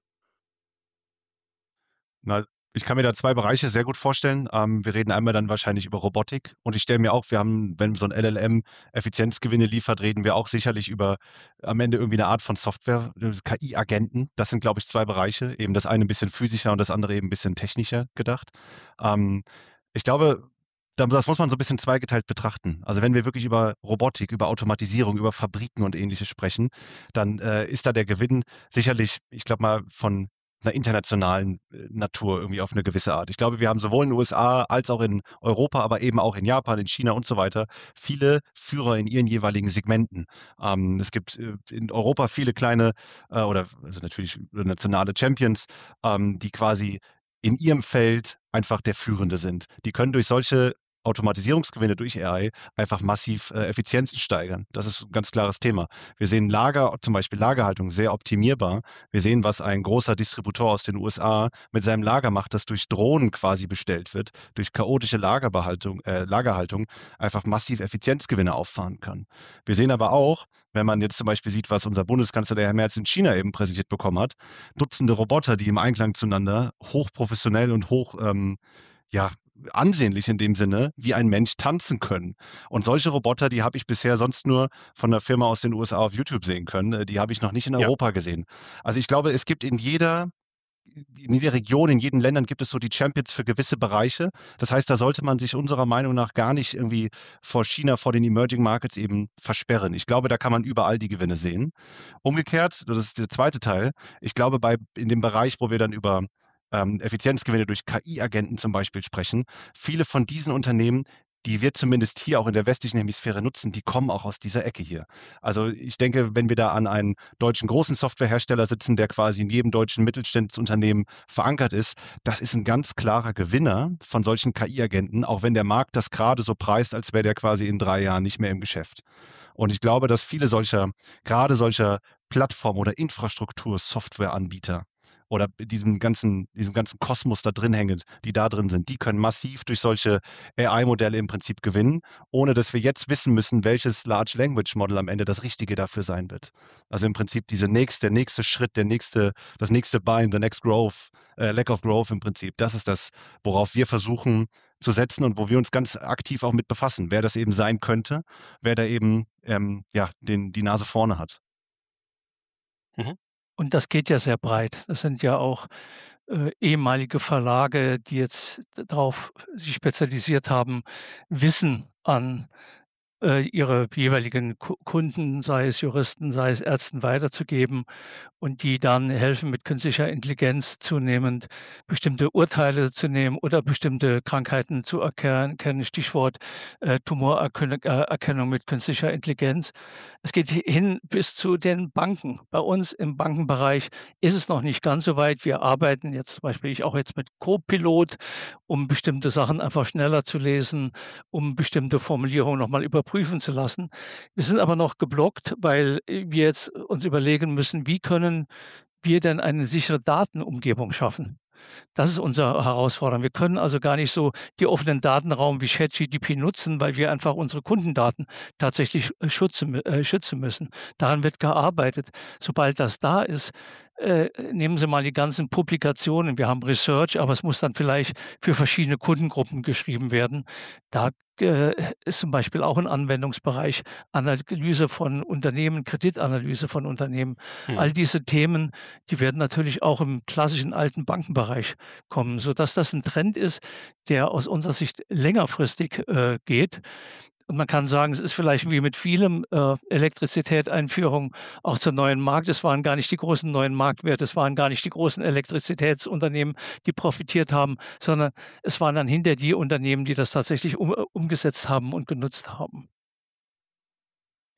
Na, ich kann mir da zwei Bereiche sehr gut vorstellen. Ähm, wir reden einmal dann wahrscheinlich über Robotik und ich stelle mir auch, wir haben, wenn so ein L L M Effizienzgewinne liefert, reden wir auch sicherlich über am Ende irgendwie eine Art von Software, K I-Agenten. Das sind, glaube ich, zwei Bereiche. Eben das eine ein bisschen physischer und das andere eben ein bisschen technischer gedacht. Ähm, ich glaube, das muss man so ein bisschen zweigeteilt betrachten. Also wenn wir wirklich über Robotik, über Automatisierung, über Fabriken und Ähnliches sprechen, dann äh, ist da der Gewinn sicherlich, ich glaube mal, von einer internationalen Natur irgendwie auf eine gewisse Art. Ich glaube, wir haben sowohl in den U S A als auch in Europa, aber eben auch in Japan, in China und so weiter, viele Führer in ihren jeweiligen Segmenten. Ähm, es gibt in Europa viele kleine äh, oder also natürlich nationale Champions, ähm, die quasi in ihrem Feld einfach der Führende sind. Die können durch solche Automatisierungsgewinne durch A I einfach massiv äh, Effizienzen steigern. Das ist ein ganz klares Thema. Wir sehen Lager, zum Beispiel Lagerhaltung, sehr optimierbar. Wir sehen, was ein großer Distributor aus den U S A mit seinem Lager macht, das durch Drohnen quasi bestellt wird, durch chaotische Lagerbehaltung, äh, Lagerhaltung einfach massiv Effizienzgewinne auffahren kann. Wir sehen aber auch, wenn man jetzt zum Beispiel sieht, was unser Bundeskanzler, der Herr Merz, in China eben präsentiert bekommen hat, Dutzende Roboter, die im Einklang zueinander hochprofessionell und hoch, ähm, ja, ansehnlich in dem Sinne, wie ein Mensch tanzen können. Und solche Roboter, die habe ich bisher sonst nur von einer Firma aus den U S A auf YouTube sehen können. Die habe ich noch nicht in Europa ja. gesehen. Also ich glaube, es gibt in jeder, in jeder Region, in jedem Ländern gibt es so die Champions für gewisse Bereiche. Das heißt, da sollte man sich unserer Meinung nach gar nicht irgendwie vor China, vor den Emerging Markets eben versperren. Ich glaube, da kann man überall die Gewinne sehen. Umgekehrt, das ist der zweite Teil, ich glaube, bei in dem Bereich, wo wir dann über Ähm, Effizienzgewinne durch K I-Agenten zum Beispiel sprechen. Viele von diesen Unternehmen, die wir zumindest hier auch in der westlichen Hemisphäre nutzen, die kommen auch aus dieser Ecke hier. Also ich denke, wenn wir da an einen deutschen großen Softwarehersteller sitzen, der quasi in jedem deutschen Mittelständsunternehmen verankert ist, das ist ein ganz klarer Gewinner von solchen K I-Agenten, auch wenn der Markt das gerade so preist, als wäre der quasi in drei Jahren nicht mehr im Geschäft. Und ich glaube, dass viele solcher, gerade solcher Plattform- oder Infrastruktur-Softwareanbieter oder diesem ganzen, diesem ganzen Kosmos da drin hängen, die da drin sind, die können massiv durch solche A I-Modelle im Prinzip gewinnen, ohne dass wir jetzt wissen müssen, welches Large Language Model am Ende das Richtige dafür sein wird. Also im Prinzip diese nächste, der nächste Schritt, der nächste, das nächste Bein, the next growth, äh, lack of growth im Prinzip. Das ist das, worauf wir versuchen zu setzen und wo wir uns ganz aktiv auch mit befassen, wer das eben sein könnte, wer da eben ähm, ja, den, die Nase vorne hat. Mhm. Und das geht ja sehr breit. Das sind ja auch äh, ehemalige Verlage, die jetzt darauf sich spezialisiert haben, Wissen an äh, ihre jeweiligen Ku- Kunden, sei es Juristen, sei es Ärzten, weiterzugeben und die dann helfen, mit künstlicher Intelligenz zunehmend bestimmte Urteile zu nehmen oder bestimmte Krankheiten zu erkennen. Stichwort äh, Tumorerkennung mit künstlicher Intelligenz. Es geht hin bis zu den Banken. Bei uns im Bankenbereich ist es noch nicht ganz so weit. Wir arbeiten jetzt zum Beispiel ich auch jetzt mit Copilot, um bestimmte Sachen einfach schneller zu lesen, um bestimmte Formulierungen nochmal überprüfen zu lassen. Wir sind aber noch geblockt, weil wir jetzt uns überlegen müssen, wie können wir denn eine sichere Datenumgebung schaffen? Das ist unsere Herausforderung. Wir können also gar nicht so die offenen Datenraum wie ChatGPT nutzen, weil wir einfach unsere Kundendaten tatsächlich schützen, äh, schützen müssen. Daran wird gearbeitet. Sobald das da ist, äh, nehmen Sie mal die ganzen Publikationen. Wir haben Research, aber es muss dann vielleicht für verschiedene Kundengruppen geschrieben werden. Da äh, ist zum Beispiel auch ein Anwendungsbereich Analyse von Unternehmen, Kreditanalyse von Unternehmen. Hm. All diese Themen, die werden natürlich auch im klassischen alten Bankenbereich kommen, sodass das ein Trend ist, der aus unserer Sicht längerfristig äh, geht. Und man kann sagen, es ist vielleicht wie mit vielem äh, Elektrizität-Einführung auch zur neuen Markt. Es waren gar nicht die großen neuen Marktwerte, es waren gar nicht die großen Elektrizitätsunternehmen, die profitiert haben, sondern es waren dann hinter die Unternehmen, die das tatsächlich um, umgesetzt haben und genutzt haben.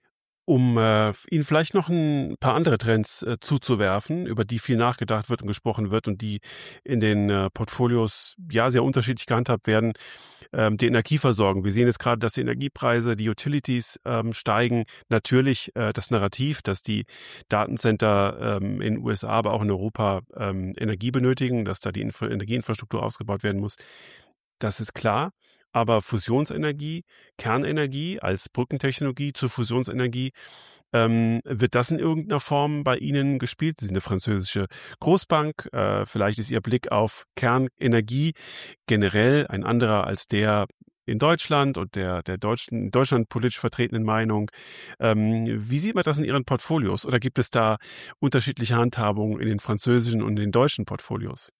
Um äh, Ihnen vielleicht noch ein paar andere Trends äh, zuzuwerfen, über die viel nachgedacht wird und gesprochen wird und die in den äh, Portfolios ja sehr unterschiedlich gehandhabt werden. Ähm, die Energieversorgung. Wir sehen jetzt gerade, dass die Energiepreise, die Utilities ähm, steigen. Natürlich äh, das Narrativ, dass die Datencenter ähm, in den U S A, aber auch in Europa ähm, Energie benötigen, dass da die Info- Energieinfrastruktur ausgebaut werden muss. Das ist klar. Aber Fusionsenergie, Kernenergie als Brückentechnologie zur Fusionsenergie, ähm, wird das in irgendeiner Form bei Ihnen gespielt? Sie sind eine französische Großbank. Äh, vielleicht ist Ihr Blick auf Kernenergie generell ein anderer als der in Deutschland und der, der deutschen, in Deutschland politisch vertretenen Meinung. Ähm, wie sieht man das in Ihren Portfolios? Oder gibt es da unterschiedliche Handhabungen in den französischen und den deutschen Portfolios?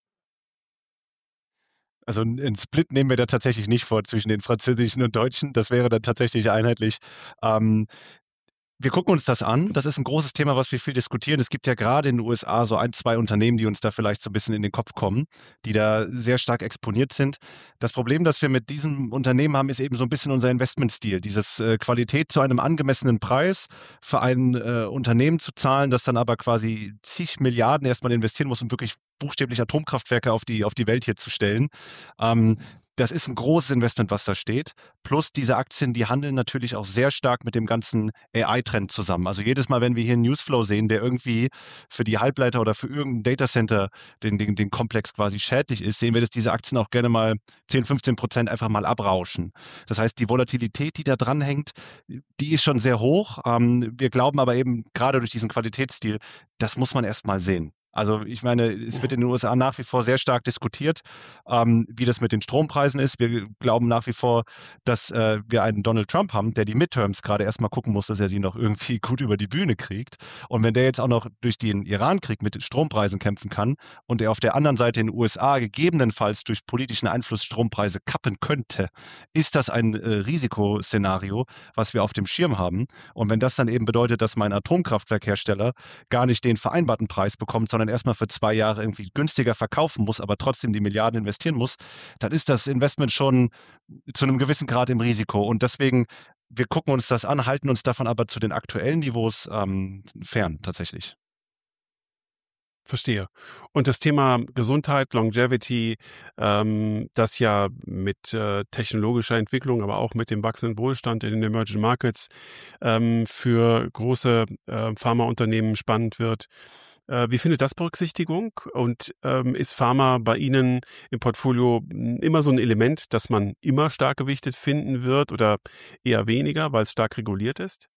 Also einen Split nehmen wir da tatsächlich nicht vor zwischen den französischen und deutschen. Das wäre dann tatsächlich einheitlich. Ähm, Wir gucken uns das an. Das ist ein großes Thema, was wir viel diskutieren. Es gibt ja gerade in den U S A so ein, zwei Unternehmen, die uns da vielleicht so ein bisschen in den Kopf kommen, die da sehr stark exponiert sind. Das Problem, das wir mit diesem Unternehmen haben, ist eben so ein bisschen unser Investmentstil. Dieses äh, Qualität zu einem angemessenen Preis für ein äh, Unternehmen zu zahlen, das dann aber quasi zig Milliarden erstmal investieren muss, um wirklich buchstäblich Atomkraftwerke auf die, auf die Welt hier zu stellen. Ähm, Das ist ein großes Investment, was da steht. Plus diese Aktien, die handeln natürlich auch sehr stark mit dem ganzen A I-Trend zusammen. Also jedes Mal, wenn wir hier einen Newsflow sehen, der irgendwie für die Halbleiter oder für irgendein Datacenter, den, den, den Komplex quasi schädlich ist, sehen wir, dass diese Aktien auch gerne mal zehn, fünfzehn Prozent einfach mal abrauschen. Das heißt, die Volatilität, die da dran hängt, die ist schon sehr hoch. Ähm, wir glauben aber eben gerade durch diesen Qualitätsstil, das muss man erst mal sehen. Also ich meine, es wird in den U S A nach wie vor sehr stark diskutiert, ähm, wie das mit den Strompreisen ist. Wir glauben nach wie vor, dass äh, wir einen Donald Trump haben, der die Midterms gerade erstmal gucken muss, dass er sie noch irgendwie gut über die Bühne kriegt. Und wenn der jetzt auch noch durch den Iran-Krieg mit Strompreisen kämpfen kann und er auf der anderen Seite in den U S A gegebenenfalls durch politischen Einfluss Strompreise kappen könnte, ist das ein äh, Risikoszenario, was wir auf dem Schirm haben. Und wenn das dann eben bedeutet, dass mein Atomkraftwerkhersteller gar nicht den vereinbarten Preis bekommt, sondern erstmal für zwei Jahre irgendwie günstiger verkaufen muss, aber trotzdem die Milliarden investieren muss, dann ist das Investment schon zu einem gewissen Grad im Risiko. Und deswegen, wir gucken uns das an, halten uns davon aber zu den aktuellen Niveaus ähm, fern tatsächlich. Verstehe. Und das Thema Gesundheit, Longevity, ähm, das ja mit äh, technologischer Entwicklung, aber auch mit dem wachsenden Wohlstand in den Emerging Markets ähm, für große äh, Pharmaunternehmen spannend wird. Äh, wie findet das Berücksichtigung? Und ähm, ist Pharma bei Ihnen im Portfolio immer so ein Element, das man immer stark gewichtet finden wird oder eher weniger, weil es stark reguliert ist?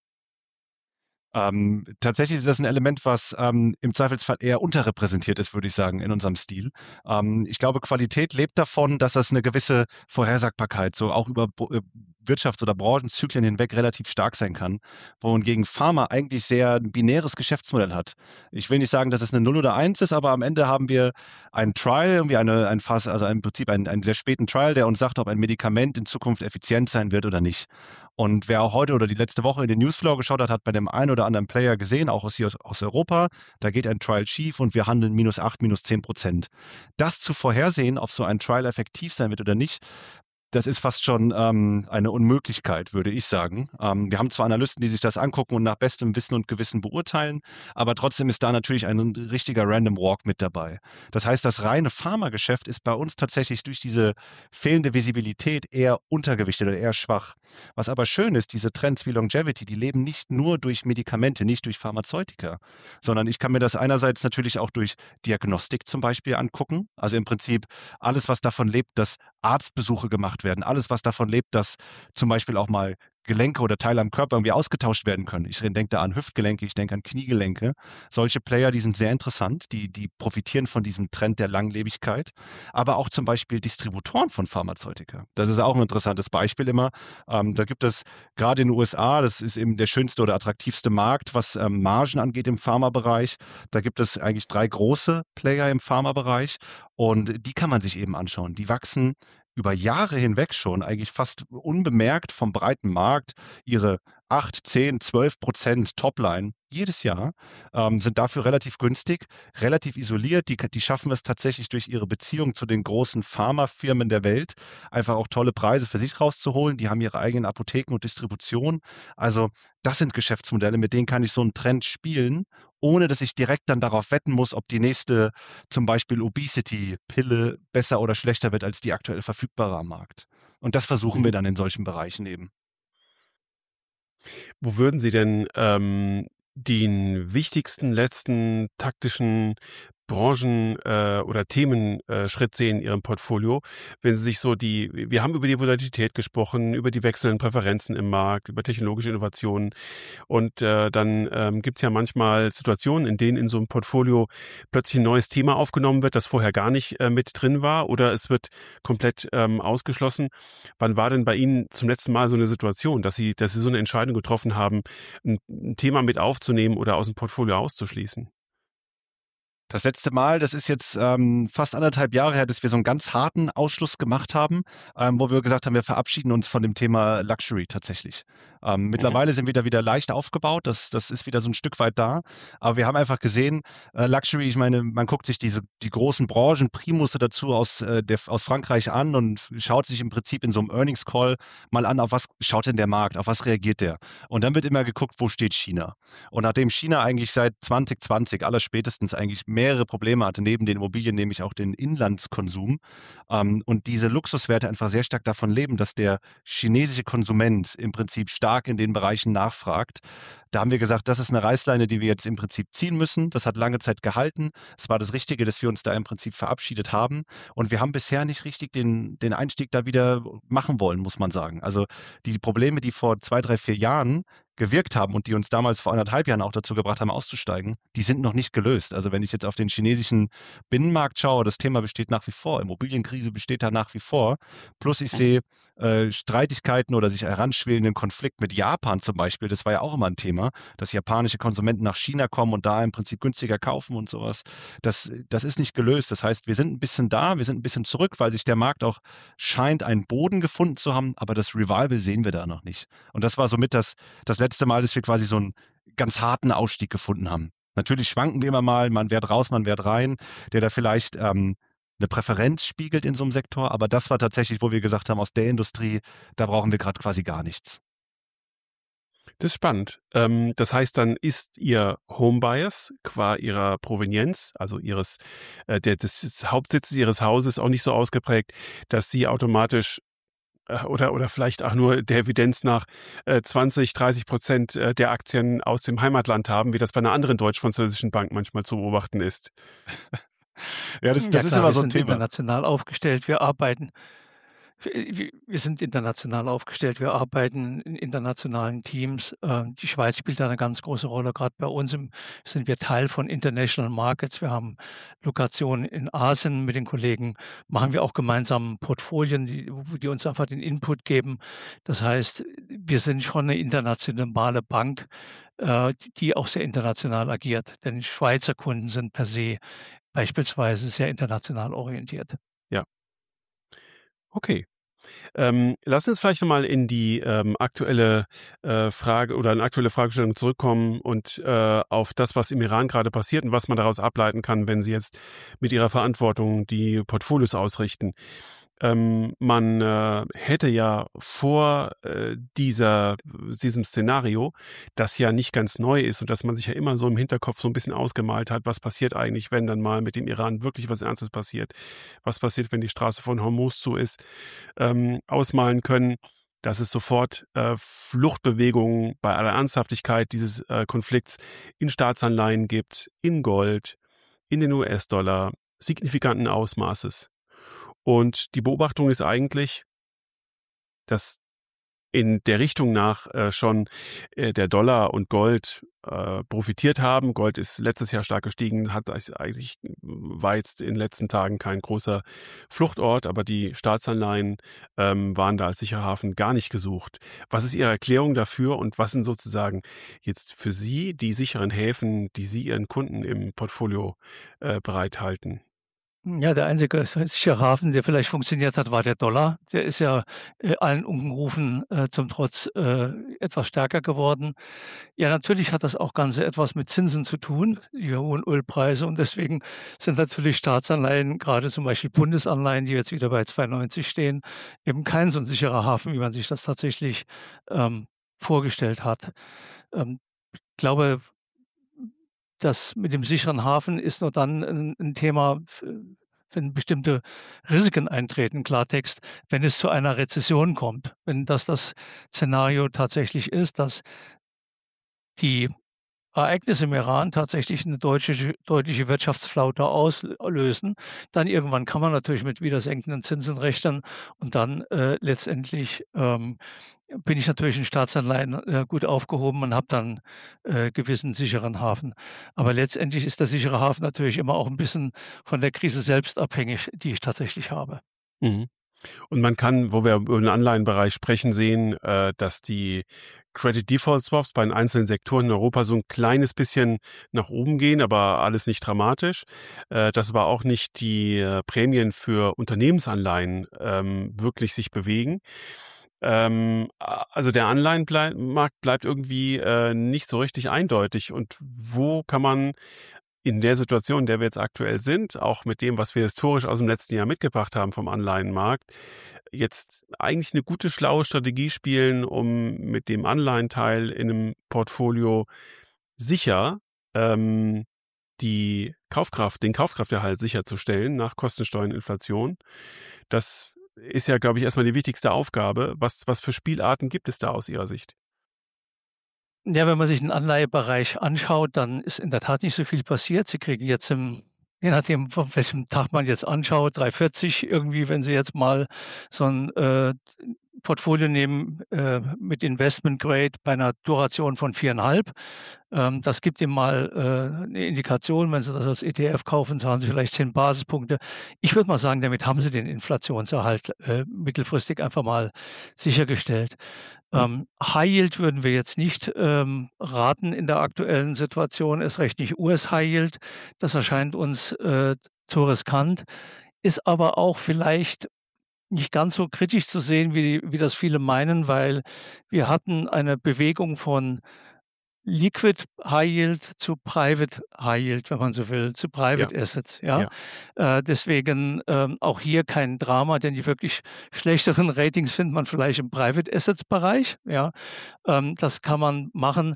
Ähm, tatsächlich ist das ein Element, was ähm, im Zweifelsfall eher unterrepräsentiert ist, würde ich sagen, in unserem Stil. Ähm, ich glaube, Qualität lebt davon, dass das eine gewisse Vorhersagbarkeit so auch über äh, Wirtschafts- oder Branchenzyklen hinweg relativ stark sein kann, wohingegen Pharma eigentlich sehr ein binäres Geschäftsmodell hat. Ich will nicht sagen, dass es eine null oder eins ist, aber am Ende haben wir einen Trial, irgendwie eine, ein Phase, also im Prinzip einen, einen sehr späten Trial, der uns sagt, ob ein Medikament in Zukunft effizient sein wird oder nicht. Und wer auch heute oder die letzte Woche in den Newsflow geschaut hat, hat bei dem einen oder anderen Player gesehen, auch aus hier aus, aus Europa, da geht ein Trial schief und wir handeln minus acht, minus zehn Prozent. Das zu vorhersehen, ob so ein Trial effektiv sein wird oder nicht, das ist fast schon ähm, eine Unmöglichkeit, würde ich sagen. Ähm, wir haben zwar Analysten, die sich das angucken und nach bestem Wissen und Gewissen beurteilen, aber trotzdem ist da natürlich ein richtiger Random Walk mit dabei. Das heißt, das reine Pharmageschäft ist bei uns tatsächlich durch diese fehlende Visibilität eher untergewichtet oder eher schwach. Was aber schön ist, diese Trends wie Longevity, die leben nicht nur durch Medikamente, nicht durch Pharmazeutika, sondern ich kann mir das einerseits natürlich auch durch Diagnostik zum Beispiel angucken. Also im Prinzip alles, was davon lebt, dass Arztbesuche gemacht werden. Alles, was davon lebt, dass zum Beispiel auch mal Gelenke oder Teile am Körper irgendwie ausgetauscht werden können. Ich denke da an Hüftgelenke, ich denke an Kniegelenke. Solche Player, die sind sehr interessant, die, die profitieren von diesem Trend der Langlebigkeit, aber auch zum Beispiel Distributoren von Pharmazeutika. Das ist auch ein interessantes Beispiel immer. Ähm, da gibt es gerade in den U S A, das ist eben der schönste oder attraktivste Markt, was ähm, Margen angeht im Pharmabereich. Da gibt es eigentlich drei große Player im Pharmabereich und die kann man sich eben anschauen. Die wachsen über Jahre hinweg schon eigentlich fast unbemerkt vom breiten Markt ihre acht, zehn, zwölf Prozent Topline jedes Jahr, ähm, sind dafür relativ günstig, relativ isoliert. Die, die schaffen es tatsächlich durch ihre Beziehung zu den großen Pharmafirmen der Welt, einfach auch tolle Preise für sich rauszuholen. Die haben ihre eigenen Apotheken und Distribution. Also das sind Geschäftsmodelle, mit denen kann ich so einen Trend spielen, ohne dass ich direkt dann darauf wetten muss, ob die nächste zum Beispiel Obesity-Pille besser oder schlechter wird als die aktuell verfügbare am Markt. Und das versuchen Mhm. wir dann in solchen Bereichen eben. Wo würden Sie denn ähm, den wichtigsten letzten taktischen Branchen- äh, oder Themenschritt sehen in Ihrem Portfolio, wenn Sie sich so die, wir haben über die Volatilität gesprochen, über die wechselnden Präferenzen im Markt, über technologische Innovationen und äh, dann ähm, gibt es ja manchmal Situationen, in denen in so einem Portfolio plötzlich ein neues Thema aufgenommen wird, das vorher gar nicht äh, mit drin war oder es wird komplett ähm, ausgeschlossen. Wann war denn bei Ihnen zum letzten Mal so eine Situation, dass Sie, dass Sie so eine Entscheidung getroffen haben, ein, ein Thema mit aufzunehmen oder aus dem Portfolio auszuschließen? Das letzte Mal, das ist jetzt ähm, fast anderthalb Jahre her, dass wir so einen ganz harten Ausschluss gemacht haben, ähm, wo wir gesagt haben, wir verabschieden uns von dem Thema Luxury tatsächlich. Ähm, mittlerweile sind wir da wieder leicht aufgebaut, das, das ist wieder so ein Stück weit da, aber wir haben einfach gesehen, äh, Luxury, ich meine, man guckt sich diese die großen Branchen, Primusse dazu aus, äh, der, aus Frankreich an und schaut sich im Prinzip in so einem Earnings Call mal an, auf was schaut denn der Markt, auf was reagiert der? Und dann wird immer geguckt, wo steht China? Und nachdem China eigentlich seit zwanzig zwanzig allerspätestens eigentlich mehrere Probleme hatte, neben den Immobilien, nämlich auch den Inlandskonsum, ähm, und diese Luxuswerte einfach sehr stark davon leben, dass der chinesische Konsument im Prinzip stark in den Bereichen nachfragt. Da haben wir gesagt, das ist eine Reißleine, die wir jetzt im Prinzip ziehen müssen. Das hat lange Zeit gehalten. Es war das Richtige, dass wir uns da im Prinzip verabschiedet haben. Und wir haben bisher nicht richtig den, den Einstieg da wieder machen wollen, muss man sagen. Also die Probleme, die vor zwei, drei, vier Jahren gewirkt haben und die uns damals vor anderthalb Jahren auch dazu gebracht haben, auszusteigen, die sind noch nicht gelöst. Also wenn ich jetzt auf den chinesischen Binnenmarkt schaue, das Thema besteht nach wie vor, Immobilienkrise besteht da nach wie vor, plus ich sehe äh, Streitigkeiten oder sich heranschwelenden Konflikt mit Japan zum Beispiel, das war ja auch immer ein Thema, dass japanische Konsumenten nach China kommen und da im Prinzip günstiger kaufen und sowas. Das, das ist nicht gelöst. Das heißt, wir sind ein bisschen da, wir sind ein bisschen zurück, weil sich der Markt auch scheint, einen Boden gefunden zu haben, aber das Revival sehen wir da noch nicht. Und das war somit das, das letzte Mal, dass wir quasi so einen ganz harten Ausstieg gefunden haben. Natürlich schwanken wir immer mal, man wehrt raus, man wehrt rein, der da vielleicht ähm, eine Präferenz spiegelt in so einem Sektor, aber das war tatsächlich, wo wir gesagt haben, aus der Industrie, da brauchen wir gerade quasi gar nichts. Das ist spannend. Ähm, das heißt, dann ist Ihr Homebias qua Ihrer Provenienz, also Ihres äh, der, des Hauptsitzes Ihres Hauses auch nicht so ausgeprägt, dass Sie automatisch oder oder vielleicht auch nur der Evidenz nach äh, zwanzig, dreißig Prozent der Aktien aus dem Heimatland haben, wie das bei einer anderen deutsch-französischen Bank manchmal zu beobachten ist. Ja, das, das ja, ist klar, immer wir so ein sind Thema. international aufgestellt. Wir arbeiten, wir wir sind international aufgestellt. Wir arbeiten in internationalen Teams. Ähm, Die Schweiz spielt da eine ganz große Rolle. Gerade bei uns im, sind wir Teil von International Markets. Wir haben Lokationen in Asien mit den Kollegen. Machen wir auch gemeinsam Portfolien, die, wo die uns einfach den Input geben. Das heißt, wir sind schon eine internationale Bank, äh, die auch sehr international agiert. Denn Schweizer Kunden sind per se beispielsweise sehr international orientiert. Ja. Okay. Ähm, lass uns vielleicht nochmal in die ähm, aktuelle äh, Frage oder eine aktuelle Fragestellung zurückkommen und äh, auf das, was im Iran gerade passiert und was man daraus ableiten kann, wenn Sie jetzt mit Ihrer Verantwortung die Portfolios ausrichten. Ähm, man äh, hätte ja vor äh, dieser, diesem Szenario, das ja nicht ganz neu ist und dass man sich ja immer so im Hinterkopf so ein bisschen ausgemalt hat, was passiert eigentlich, wenn dann mal mit dem Iran wirklich was Ernstes passiert, was passiert, wenn die Straße von Hormuz zu ist, ähm, ausmalen können, dass es sofort äh, Fluchtbewegungen bei aller Ernsthaftigkeit dieses äh, Konflikts in Staatsanleihen gibt, in Gold, in den U S-Dollar, signifikanten Ausmaßes. Und die Beobachtung ist eigentlich, dass in der Richtung nach äh, schon äh, der Dollar und Gold äh, profitiert haben. Gold ist letztes Jahr stark gestiegen, hat eigentlich war jetzt in den letzten Tagen kein großer Fluchtort, aber die Staatsanleihen ähm, waren da als sicherer Hafen gar nicht gesucht. Was ist Ihre Erklärung dafür und was sind sozusagen jetzt für Sie die sicheren Häfen, die Sie Ihren Kunden im Portfolio äh, bereithalten? Ja, der einzige sichere Hafen, der vielleicht funktioniert hat, war der Dollar. Der ist ja äh, allen Unrufen äh, zum Trotz äh, etwas stärker geworden. Ja, natürlich hat das auch Ganze etwas mit Zinsen zu tun, die hohen Ölpreise. Und deswegen sind natürlich Staatsanleihen, gerade zum Beispiel Bundesanleihen, die jetzt wieder bei zwei Komma neunzig stehen, eben kein so ein sicherer Hafen, wie man sich das tatsächlich ähm, vorgestellt hat. Ähm, ich glaube, das mit dem sicheren Hafen ist nur dann ein, ein Thema, wenn bestimmte Risiken eintreten, Klartext, wenn es zu einer Rezession kommt. Wenn das das Szenario tatsächlich ist, dass die Ereignisse im Iran tatsächlich eine deutsche, deutliche Wirtschaftsflaute auslösen, dann irgendwann kann man natürlich mit wieder sinkenden Zinsen rechnen und dann äh, letztendlich ähm, bin ich natürlich in Staatsanleihen äh, gut aufgehoben und habe dann äh, gewissen sicheren Hafen. Aber letztendlich ist der sichere Hafen natürlich immer auch ein bisschen von der Krise selbst abhängig, die ich tatsächlich habe. Mhm. Und man kann, wo wir über den Anleihenbereich sprechen, sehen, äh, dass die Credit Default Swaps bei den einzelnen Sektoren in Europa so ein kleines bisschen nach oben gehen, aber alles nicht dramatisch. Äh, dass aber auch nicht die äh, Prämien für Unternehmensanleihen ähm, wirklich sich bewegen. Ähm, also der Anleihenmarkt bleibt irgendwie äh, nicht so richtig eindeutig. Und wo kann man in der Situation, in der wir jetzt aktuell sind, auch mit dem, was wir historisch aus dem letzten Jahr mitgebracht haben vom Anleihenmarkt, jetzt eigentlich eine gute, schlaue Strategie spielen, um mit dem Anleihenteil in einem Portfolio sicher ähm, die Kaufkraft, den Kaufkrafterhalt sicherzustellen nach Kostensteuern und Inflation. Das ist ja, glaube ich, erstmal die wichtigste Aufgabe. Was, was für Spielarten gibt es da aus Ihrer Sicht? Ja, wenn man sich den Anleihebereich anschaut, dann ist in der Tat nicht so viel passiert. Sie kriegen jetzt im, je nachdem, von welchem Tag man jetzt anschaut, drei Komma vierzig irgendwie, wenn Sie jetzt mal so ein äh, Portfolio nehmen äh, mit Investment Grade bei einer Duration von viereinhalb. Ähm, das gibt Ihnen mal äh, eine Indikation. Wenn Sie das als E T F kaufen, zahlen Sie vielleicht zehn Basispunkte. Ich würde mal sagen, damit haben Sie den Inflationserhalt äh, mittelfristig einfach mal sichergestellt. Ähm, High Yield würden wir jetzt nicht ähm, raten in der aktuellen Situation, erst recht nicht U S High Yield. Das erscheint uns äh, zu riskant, ist aber auch vielleicht nicht ganz so kritisch zu sehen, wie, wie das viele meinen, weil wir hatten eine Bewegung von Liquid High Yield zu Private High Yield, wenn man so will, zu Private ja. Assets. Ja, ja. Äh, deswegen ähm, auch hier kein Drama, denn die wirklich schlechteren Ratings findet man vielleicht im Private Assets Bereich. Ja, ähm, das kann man machen.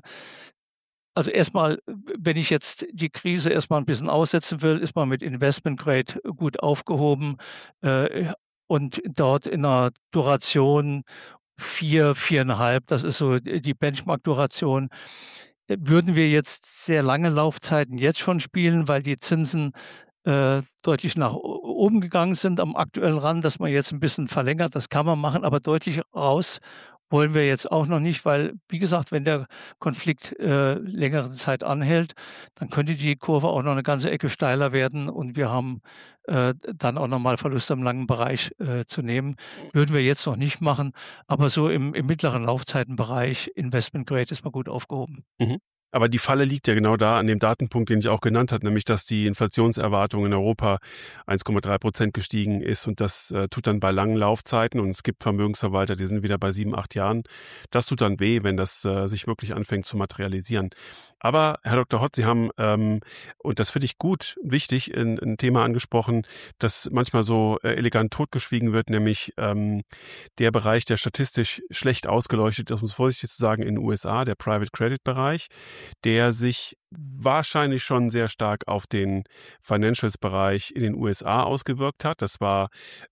Also erstmal, wenn ich jetzt die Krise erstmal ein bisschen aussetzen will, ist man mit Investment Grade gut aufgehoben äh, und dort in einer Duration vier, viereinhalb, das ist so die Benchmark-Duration. Würden wir jetzt sehr lange Laufzeiten jetzt schon spielen, weil die Zinsen äh, deutlich nach oben gegangen sind am aktuellen Rand, dass man jetzt ein bisschen verlängert, das kann man machen, aber deutlich raus wollen wir jetzt auch noch nicht, weil, wie gesagt, wenn der Konflikt äh, längere Zeit anhält, dann könnte die Kurve auch noch eine ganze Ecke steiler werden und wir haben äh, dann auch nochmal Verluste im langen Bereich äh, zu nehmen. Würden wir jetzt noch nicht machen, aber so im, im mittleren Laufzeitenbereich Investment Grade ist mal gut aufgehoben. Mhm. Aber die Falle liegt ja genau da an dem Datenpunkt, den ich auch genannt habe, nämlich dass die Inflationserwartung in Europa eins Komma drei Prozent gestiegen ist und das äh, tut dann bei langen Laufzeiten und es gibt Vermögensverwalter, die sind wieder bei sieben, acht Jahren. Das tut dann weh, wenn das äh, sich wirklich anfängt zu materialisieren. Aber Herr Doktor Hott, Sie haben, ähm, und das finde ich gut, wichtig, ein, ein Thema angesprochen, das manchmal so äh, elegant totgeschwiegen wird, nämlich ähm, der Bereich, der statistisch schlecht ausgeleuchtet ist, um es vorsichtig zu sagen, in den U S A, der Private Credit Bereich, der sich wahrscheinlich schon sehr stark auf den Financials-Bereich in den U S A ausgewirkt hat. Das war,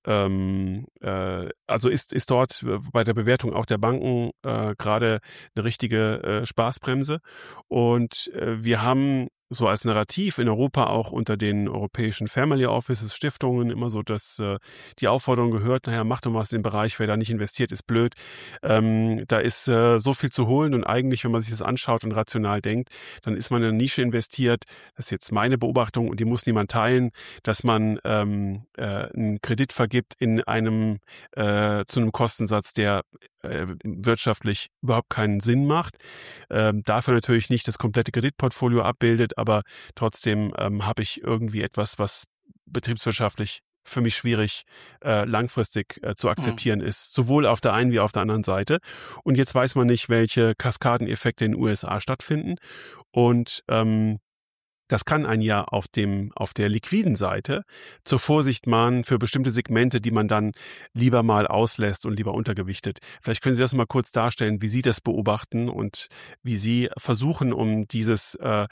ähm, äh, also ist, ist dort bei der Bewertung auch der Banken äh, gerade eine richtige äh, Spaßbremse. Und äh, wir haben so als Narrativ in Europa auch unter den europäischen Family Offices, Stiftungen immer so, dass äh, die Aufforderung gehört, naja, macht doch was im Bereich, wer da nicht investiert, ist blöd. Ähm, da ist äh, so viel zu holen und eigentlich, wenn man sich das anschaut und rational denkt, dann ist man in eine Nische investiert. Das ist jetzt meine Beobachtung und die muss niemand teilen, dass man ähm, äh, einen Kredit vergibt in einem äh, zu einem Kostensatz, der äh, wirtschaftlich überhaupt keinen Sinn macht. Ähm, dafür natürlich nicht das komplette Kreditportfolio abbildet, aber trotzdem ähm, habe ich irgendwie etwas, was betriebswirtschaftlich für mich schwierig äh, langfristig äh, zu akzeptieren mhm. ist, sowohl auf der einen wie auf der anderen Seite. Und jetzt weiß man nicht, welche Kaskadeneffekte in den U S A stattfinden. Und ähm, das kann einen ja auf dem auf der liquiden Seite zur Vorsicht mahnen für bestimmte Segmente, die man dann lieber mal auslässt und lieber untergewichtet. Vielleicht können Sie das mal kurz darstellen, wie Sie das beobachten und wie Sie versuchen, um dieses äh,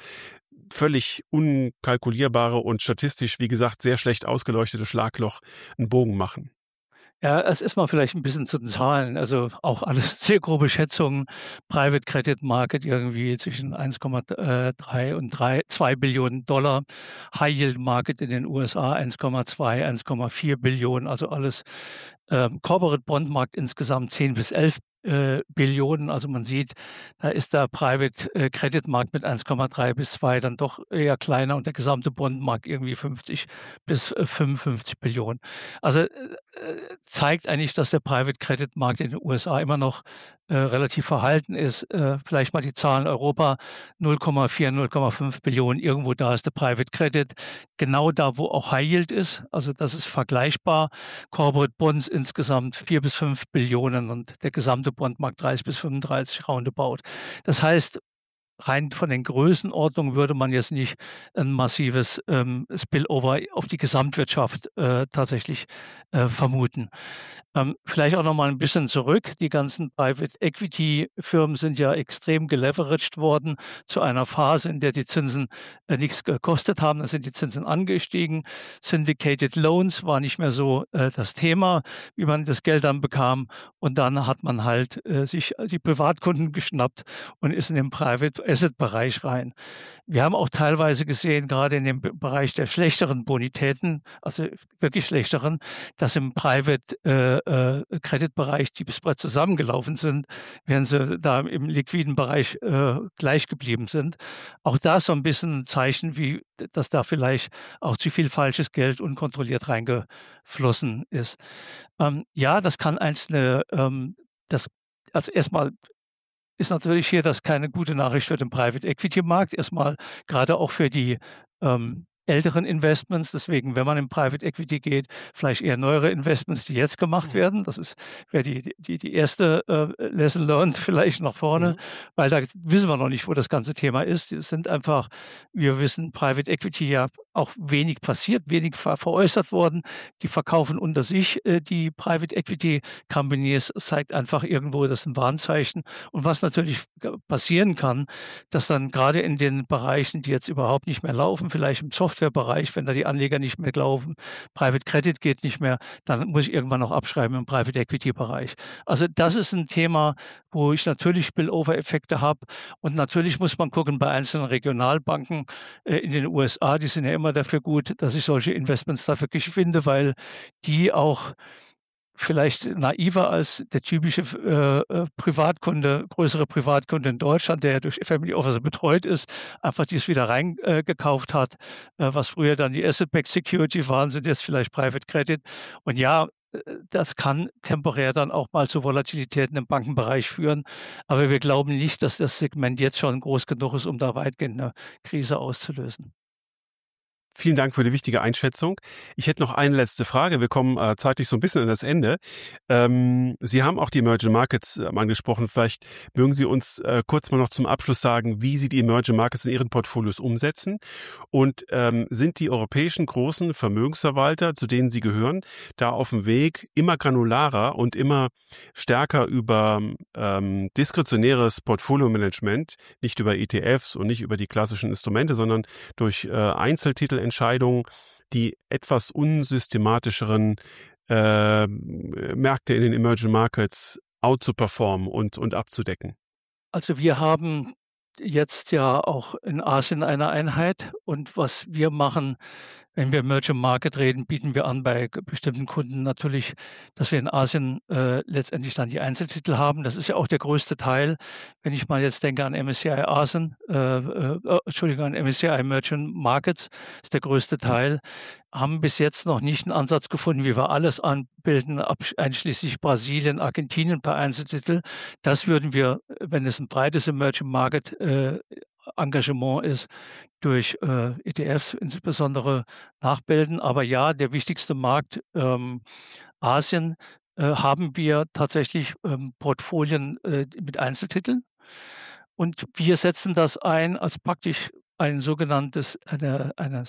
völlig unkalkulierbare und statistisch, wie gesagt, sehr schlecht ausgeleuchtete Schlagloch einen Bogen machen. Ja, es ist mal vielleicht ein bisschen zu den Zahlen. Also auch alles sehr grobe Schätzungen. Private Credit Market irgendwie zwischen eins Komma drei und zwei Billionen Dollar. High Yield Market in den U S A eins Komma zwei, eins Komma vier Billionen. Also alles ähm, Corporate Bond Markt insgesamt zehn bis elf äh, Billionen. Also man sieht, da ist der Private äh, Credit Markt mit eins Komma drei bis zwei dann doch eher kleiner und der gesamte Bondmarkt irgendwie fünfzig bis fünfundfünfzig Billionen. Also äh, zeigt eigentlich, dass der Private Credit Markt in den U S A immer noch äh, relativ verhalten ist. Äh, vielleicht mal die Zahlen Europa, null Komma vier, null Komma fünf Billionen, irgendwo da ist der Private Credit. Genau da, wo auch High Yield ist, also das ist vergleichbar. Corporate Bonds insgesamt vier bis fünf Billionen und der gesamte Bondmarkt dreißig bis fünfunddreißig roundabout. Das heißt, rein von den Größenordnungen würde man jetzt nicht ein massives ähm, Spillover auf die Gesamtwirtschaft äh, tatsächlich äh, vermuten. Ähm, vielleicht auch noch mal ein bisschen zurück. Die ganzen Private Equity Firmen sind ja extrem geleveraged worden zu einer Phase, in der die Zinsen äh, nichts gekostet haben. Da sind die Zinsen angestiegen. Syndicated Loans war nicht mehr so äh, das Thema, wie man das Geld dann bekam. Und dann hat man halt äh, sich die Privatkunden geschnappt und ist in den Private Asset-Bereich rein. Wir haben auch teilweise gesehen, gerade in dem Bereich der schlechteren Bonitäten, also wirklich schlechteren, dass im Private äh, äh, Credit-Bereich die Spreads zusammengelaufen sind, während sie da im liquiden Bereich äh, gleich geblieben sind. Auch da ist so ein bisschen ein Zeichen, wie, dass da vielleicht auch zu viel falsches Geld unkontrolliert reingeflossen ist. Ähm, ja, das kann einzelne, ähm, das, also erstmal ist natürlich hier das keine gute Nachricht für den Private Equity Markt. Erstmal gerade auch für die ähm, älteren Investments. Deswegen, wenn man in Private Equity geht, vielleicht eher neuere Investments, die jetzt gemacht werden. Das ist wäre die, die, die erste äh, Lesson learned vielleicht nach vorne, mhm. weil da wissen wir noch nicht, wo das ganze Thema ist. Es sind einfach, wir wissen, Private Equity ja auch wenig passiert, wenig ver veräußert worden. Die verkaufen unter sich äh, die Private Equity Companies, zeigt einfach irgendwo, das ist ein Warnzeichen. Und was natürlich passieren kann, dass dann gerade in den Bereichen, die jetzt überhaupt nicht mehr laufen, vielleicht im Software Softwarebereich, wenn da die Anleger nicht mehr glauben, Private Credit geht nicht mehr, dann muss ich irgendwann noch abschreiben im Private Equity Bereich. Also das ist ein Thema, wo ich natürlich Spillover-Effekte habe und natürlich muss man gucken bei einzelnen Regionalbanken äh, in den U S A, die sind ja immer dafür gut, dass ich solche Investments da wirklich finde, weil die auch vielleicht naiver als der typische äh, Privatkunde, größere Privatkunde in Deutschland, der ja durch Family Officer betreut ist, einfach dies wieder reingekauft äh, hat, äh, was früher dann die Asset-Backed Security waren, sind jetzt vielleicht Private Credit. Und ja, das kann temporär dann auch mal zu Volatilitäten im Bankenbereich führen. Aber wir glauben nicht, dass das Segment jetzt schon groß genug ist, um da weitgehend eine Krise auszulösen. Vielen Dank für die wichtige Einschätzung. Ich hätte noch eine letzte Frage. Wir kommen äh, zeitlich so ein bisschen an das Ende. Ähm, Sie haben auch die Emerging Markets äh, angesprochen. Vielleicht mögen Sie uns äh, kurz mal noch zum Abschluss sagen, wie Sie die Emerging Markets in Ihren Portfolios umsetzen. Und ähm, sind die europäischen großen Vermögensverwalter, zu denen Sie gehören, da auf dem Weg, immer granularer und immer stärker über ähm, diskretionäres Portfolio-Management, nicht über E T Fs und nicht über die klassischen Instrumente, sondern durch äh, Einzeltitel Entscheidungen, die etwas unsystematischeren äh, Märkte in den Emerging Markets outzuperformen und, und abzudecken? Also wir haben jetzt ja auch in Asien eine Einheit und was wir machen, wenn wir Emerging Market reden, bieten wir an bei bestimmten Kunden natürlich, dass wir in Asien äh, letztendlich dann die Einzeltitel haben. Das ist ja auch der größte Teil. Wenn ich mal jetzt denke an M S C I Asien, äh, äh, Entschuldigung, an M S C I Emerging Markets, ist der größte Teil, haben bis jetzt noch nicht einen Ansatz gefunden, wie wir alles anbilden, einschließlich Brasilien, Argentinien per Einzeltitel. Das würden wir, wenn es ein breites Emerging Market äh, Engagement ist, durch äh, E T Fs insbesondere nachbilden. Aber ja, der wichtigste Markt ähm, Asien, äh, haben wir tatsächlich ähm, Portfolien äh, mit Einzeltiteln. Und wir setzen das ein als praktisch ein sogenanntes eine, eine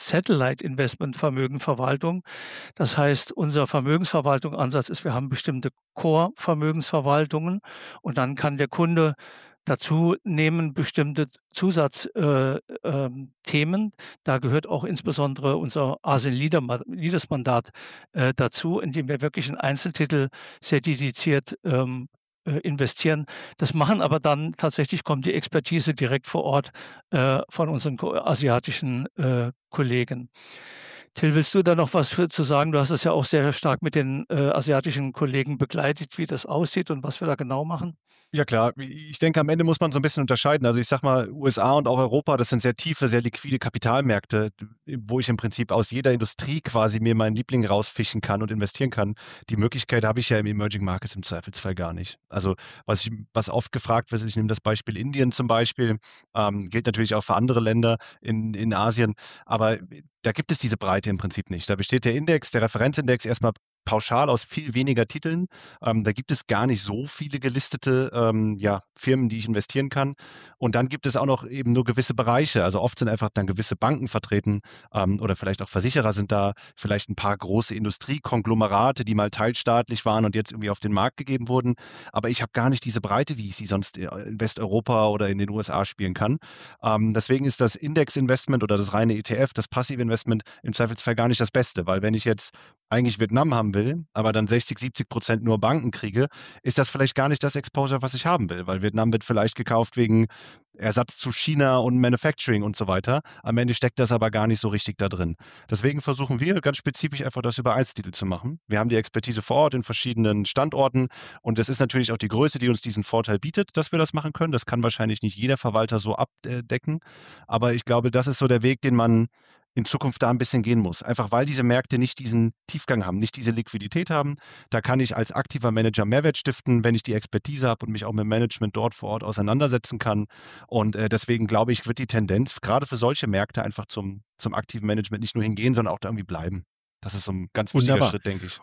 Satellite-Investment-Vermögenverwaltung. Das heißt, unser Vermögensverwaltungsansatz ist, wir haben bestimmte Core-Vermögensverwaltungen und dann kann der Kunde dazu nehmen bestimmte Zusatzthemen. Äh, äh, da gehört auch insbesondere unser Asien-Leaders-Mandat äh, dazu, indem wir wirklich in Einzeltitel sehr dediziert ähm, investieren. Das machen aber dann tatsächlich, kommt die Expertise direkt vor Ort äh, von unseren asiatischen äh, Kollegen. Till, willst du da noch was für, zu sagen? Du hast das ja auch sehr stark mit den äh, asiatischen Kollegen begleitet, wie das aussieht und was wir da genau machen. Ja klar, ich denke, am Ende muss man so ein bisschen unterscheiden. Also ich sag mal, U S A und auch Europa, das sind sehr tiefe, sehr liquide Kapitalmärkte, wo ich im Prinzip aus jeder Industrie quasi mir meinen Liebling rausfischen kann und investieren kann. Die Möglichkeit habe ich ja im Emerging Markets im Zweifelsfall gar nicht. Also was, ich, was oft gefragt wird, ich nehme das Beispiel Indien zum Beispiel, ähm, gilt natürlich auch für andere Länder in, in Asien, aber da gibt es diese Breite im Prinzip nicht. Da besteht der Index, der Referenzindex erstmal pauschal aus viel weniger Titeln. Ähm, da gibt es gar nicht so viele gelistete ähm, ja, Firmen, die ich investieren kann. Und dann gibt es auch noch eben nur gewisse Bereiche. Also oft sind einfach dann gewisse Banken vertreten ähm, oder vielleicht auch Versicherer sind da, vielleicht ein paar große Industriekonglomerate, die mal teilstaatlich waren und jetzt irgendwie auf den Markt gegeben wurden. Aber ich habe gar nicht diese Breite, wie ich sie sonst in Westeuropa oder in den U S A spielen kann. Ähm, deswegen ist das Index-Investment oder das reine E T F, das Passive-Investment im Zweifelsfall gar nicht das Beste, weil wenn ich jetzt eigentlich Vietnam haben will, aber dann sechzig, siebzig Prozent nur Banken kriege, ist das vielleicht gar nicht das Exposure, was ich haben will, weil Vietnam wird vielleicht gekauft wegen Ersatz zu China und Manufacturing und so weiter. Am Ende steckt das aber gar nicht so richtig da drin. Deswegen versuchen wir ganz spezifisch einfach das über Einzeltitel zu machen. Wir haben die Expertise vor Ort in verschiedenen Standorten und das ist natürlich auch die Größe, die uns diesen Vorteil bietet, dass wir das machen können. Das kann wahrscheinlich nicht jeder Verwalter so abdecken, aber ich glaube, das ist so der Weg, den man in Zukunft da ein bisschen gehen muss. Einfach weil diese Märkte nicht diesen Tiefgang haben, nicht diese Liquidität haben. Da kann ich als aktiver Manager Mehrwert stiften, wenn ich die Expertise habe und mich auch mit dem Management dort vor Ort auseinandersetzen kann. Und äh, deswegen glaube ich, wird die Tendenz gerade für solche Märkte einfach zum, zum aktiven Management nicht nur hingehen, sondern auch da irgendwie bleiben. Das ist so ein ganz wichtiger Wunderbar. Schritt, denke ich.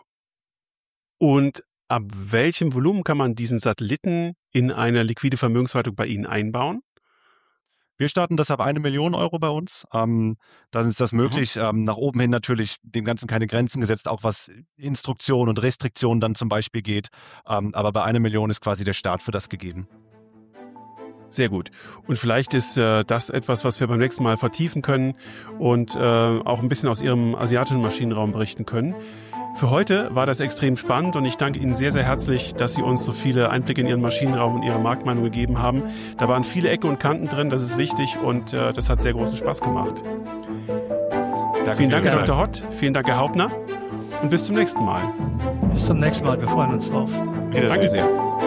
Und ab welchem Volumen kann man diesen Satelliten in eine liquide Vermögensverwaltung bei Ihnen einbauen? Wir starten das ab eine Million Euro bei uns. Ähm, dann ist das möglich. Ähm, nach oben hin natürlich dem Ganzen keine Grenzen gesetzt, auch was Instruktion und Restriktion dann zum Beispiel geht. Ähm, aber bei einer Million ist quasi der Start für das gegeben. Sehr gut. Und vielleicht ist äh, das etwas, was wir beim nächsten Mal vertiefen können und äh, auch ein bisschen aus Ihrem asiatischen Maschinenraum berichten können. Für heute war das extrem spannend und ich danke Ihnen sehr, sehr herzlich, dass Sie uns so viele Einblicke in Ihren Maschinenraum und Ihre Marktmeinung gegeben haben. Da waren viele Ecken und Kanten drin, das ist wichtig und äh, das hat sehr großen Spaß gemacht. Danke vielen Dank, Herr Doktor Hott, vielen Dank, Herr Hauptner und bis zum nächsten Mal. Bis zum nächsten Mal, wir freuen uns drauf. Danke sehr.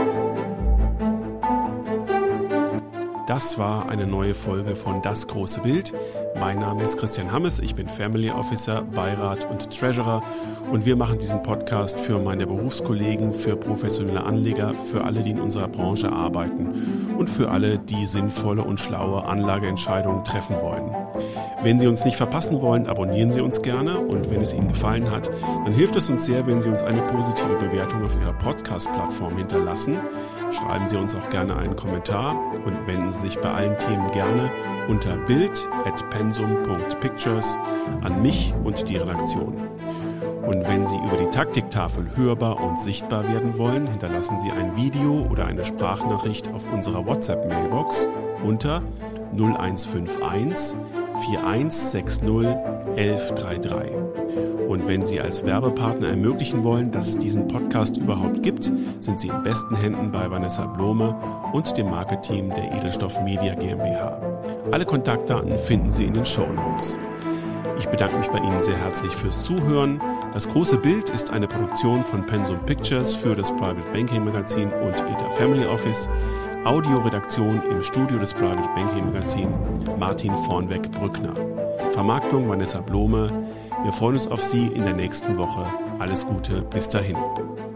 Das war eine neue Folge von Das große Bild. Mein Name ist Christian Hammes, ich bin Family Officer, Beirat und Treasurer und wir machen diesen Podcast für meine Berufskollegen, für professionelle Anleger, für alle, die in unserer Branche arbeiten und für alle, die sinnvolle und schlaue Anlageentscheidungen treffen wollen. Wenn Sie uns nicht verpassen wollen, abonnieren Sie uns gerne und wenn es Ihnen gefallen hat, dann hilft es uns sehr, wenn Sie uns eine positive Bewertung auf Ihrer Podcast-Plattform hinterlassen. Schreiben Sie uns auch gerne einen Kommentar und wenden Sie sich bei allen Themen gerne unter bild at pensum punkt pictures an mich und die Redaktion. Und wenn Sie über die Taktiktafel hörbar und sichtbar werden wollen, hinterlassen Sie ein Video oder eine Sprachnachricht auf unserer WhatsApp-Mailbox unter null eins fünf eins vier eins sechs null eins eins drei drei. Und wenn Sie als Werbepartner ermöglichen wollen, dass es diesen Podcast überhaupt gibt, sind Sie in besten Händen bei Vanessa Blome und dem Marketing der Edelstoff Media GmbH. Alle Kontaktdaten finden Sie in den Shownotes. Ich bedanke mich bei Ihnen sehr herzlich fürs Zuhören. Das große Bild ist eine Produktion von Pensum Pictures für das Private Banking Magazin und E T A Family Office. Audioredaktion im Studio des Private Banking Magazin Martin Vornweg-Brückner. Vermarktung Vanessa Blome. Wir freuen uns auf Sie in der nächsten Woche. Alles Gute, bis dahin.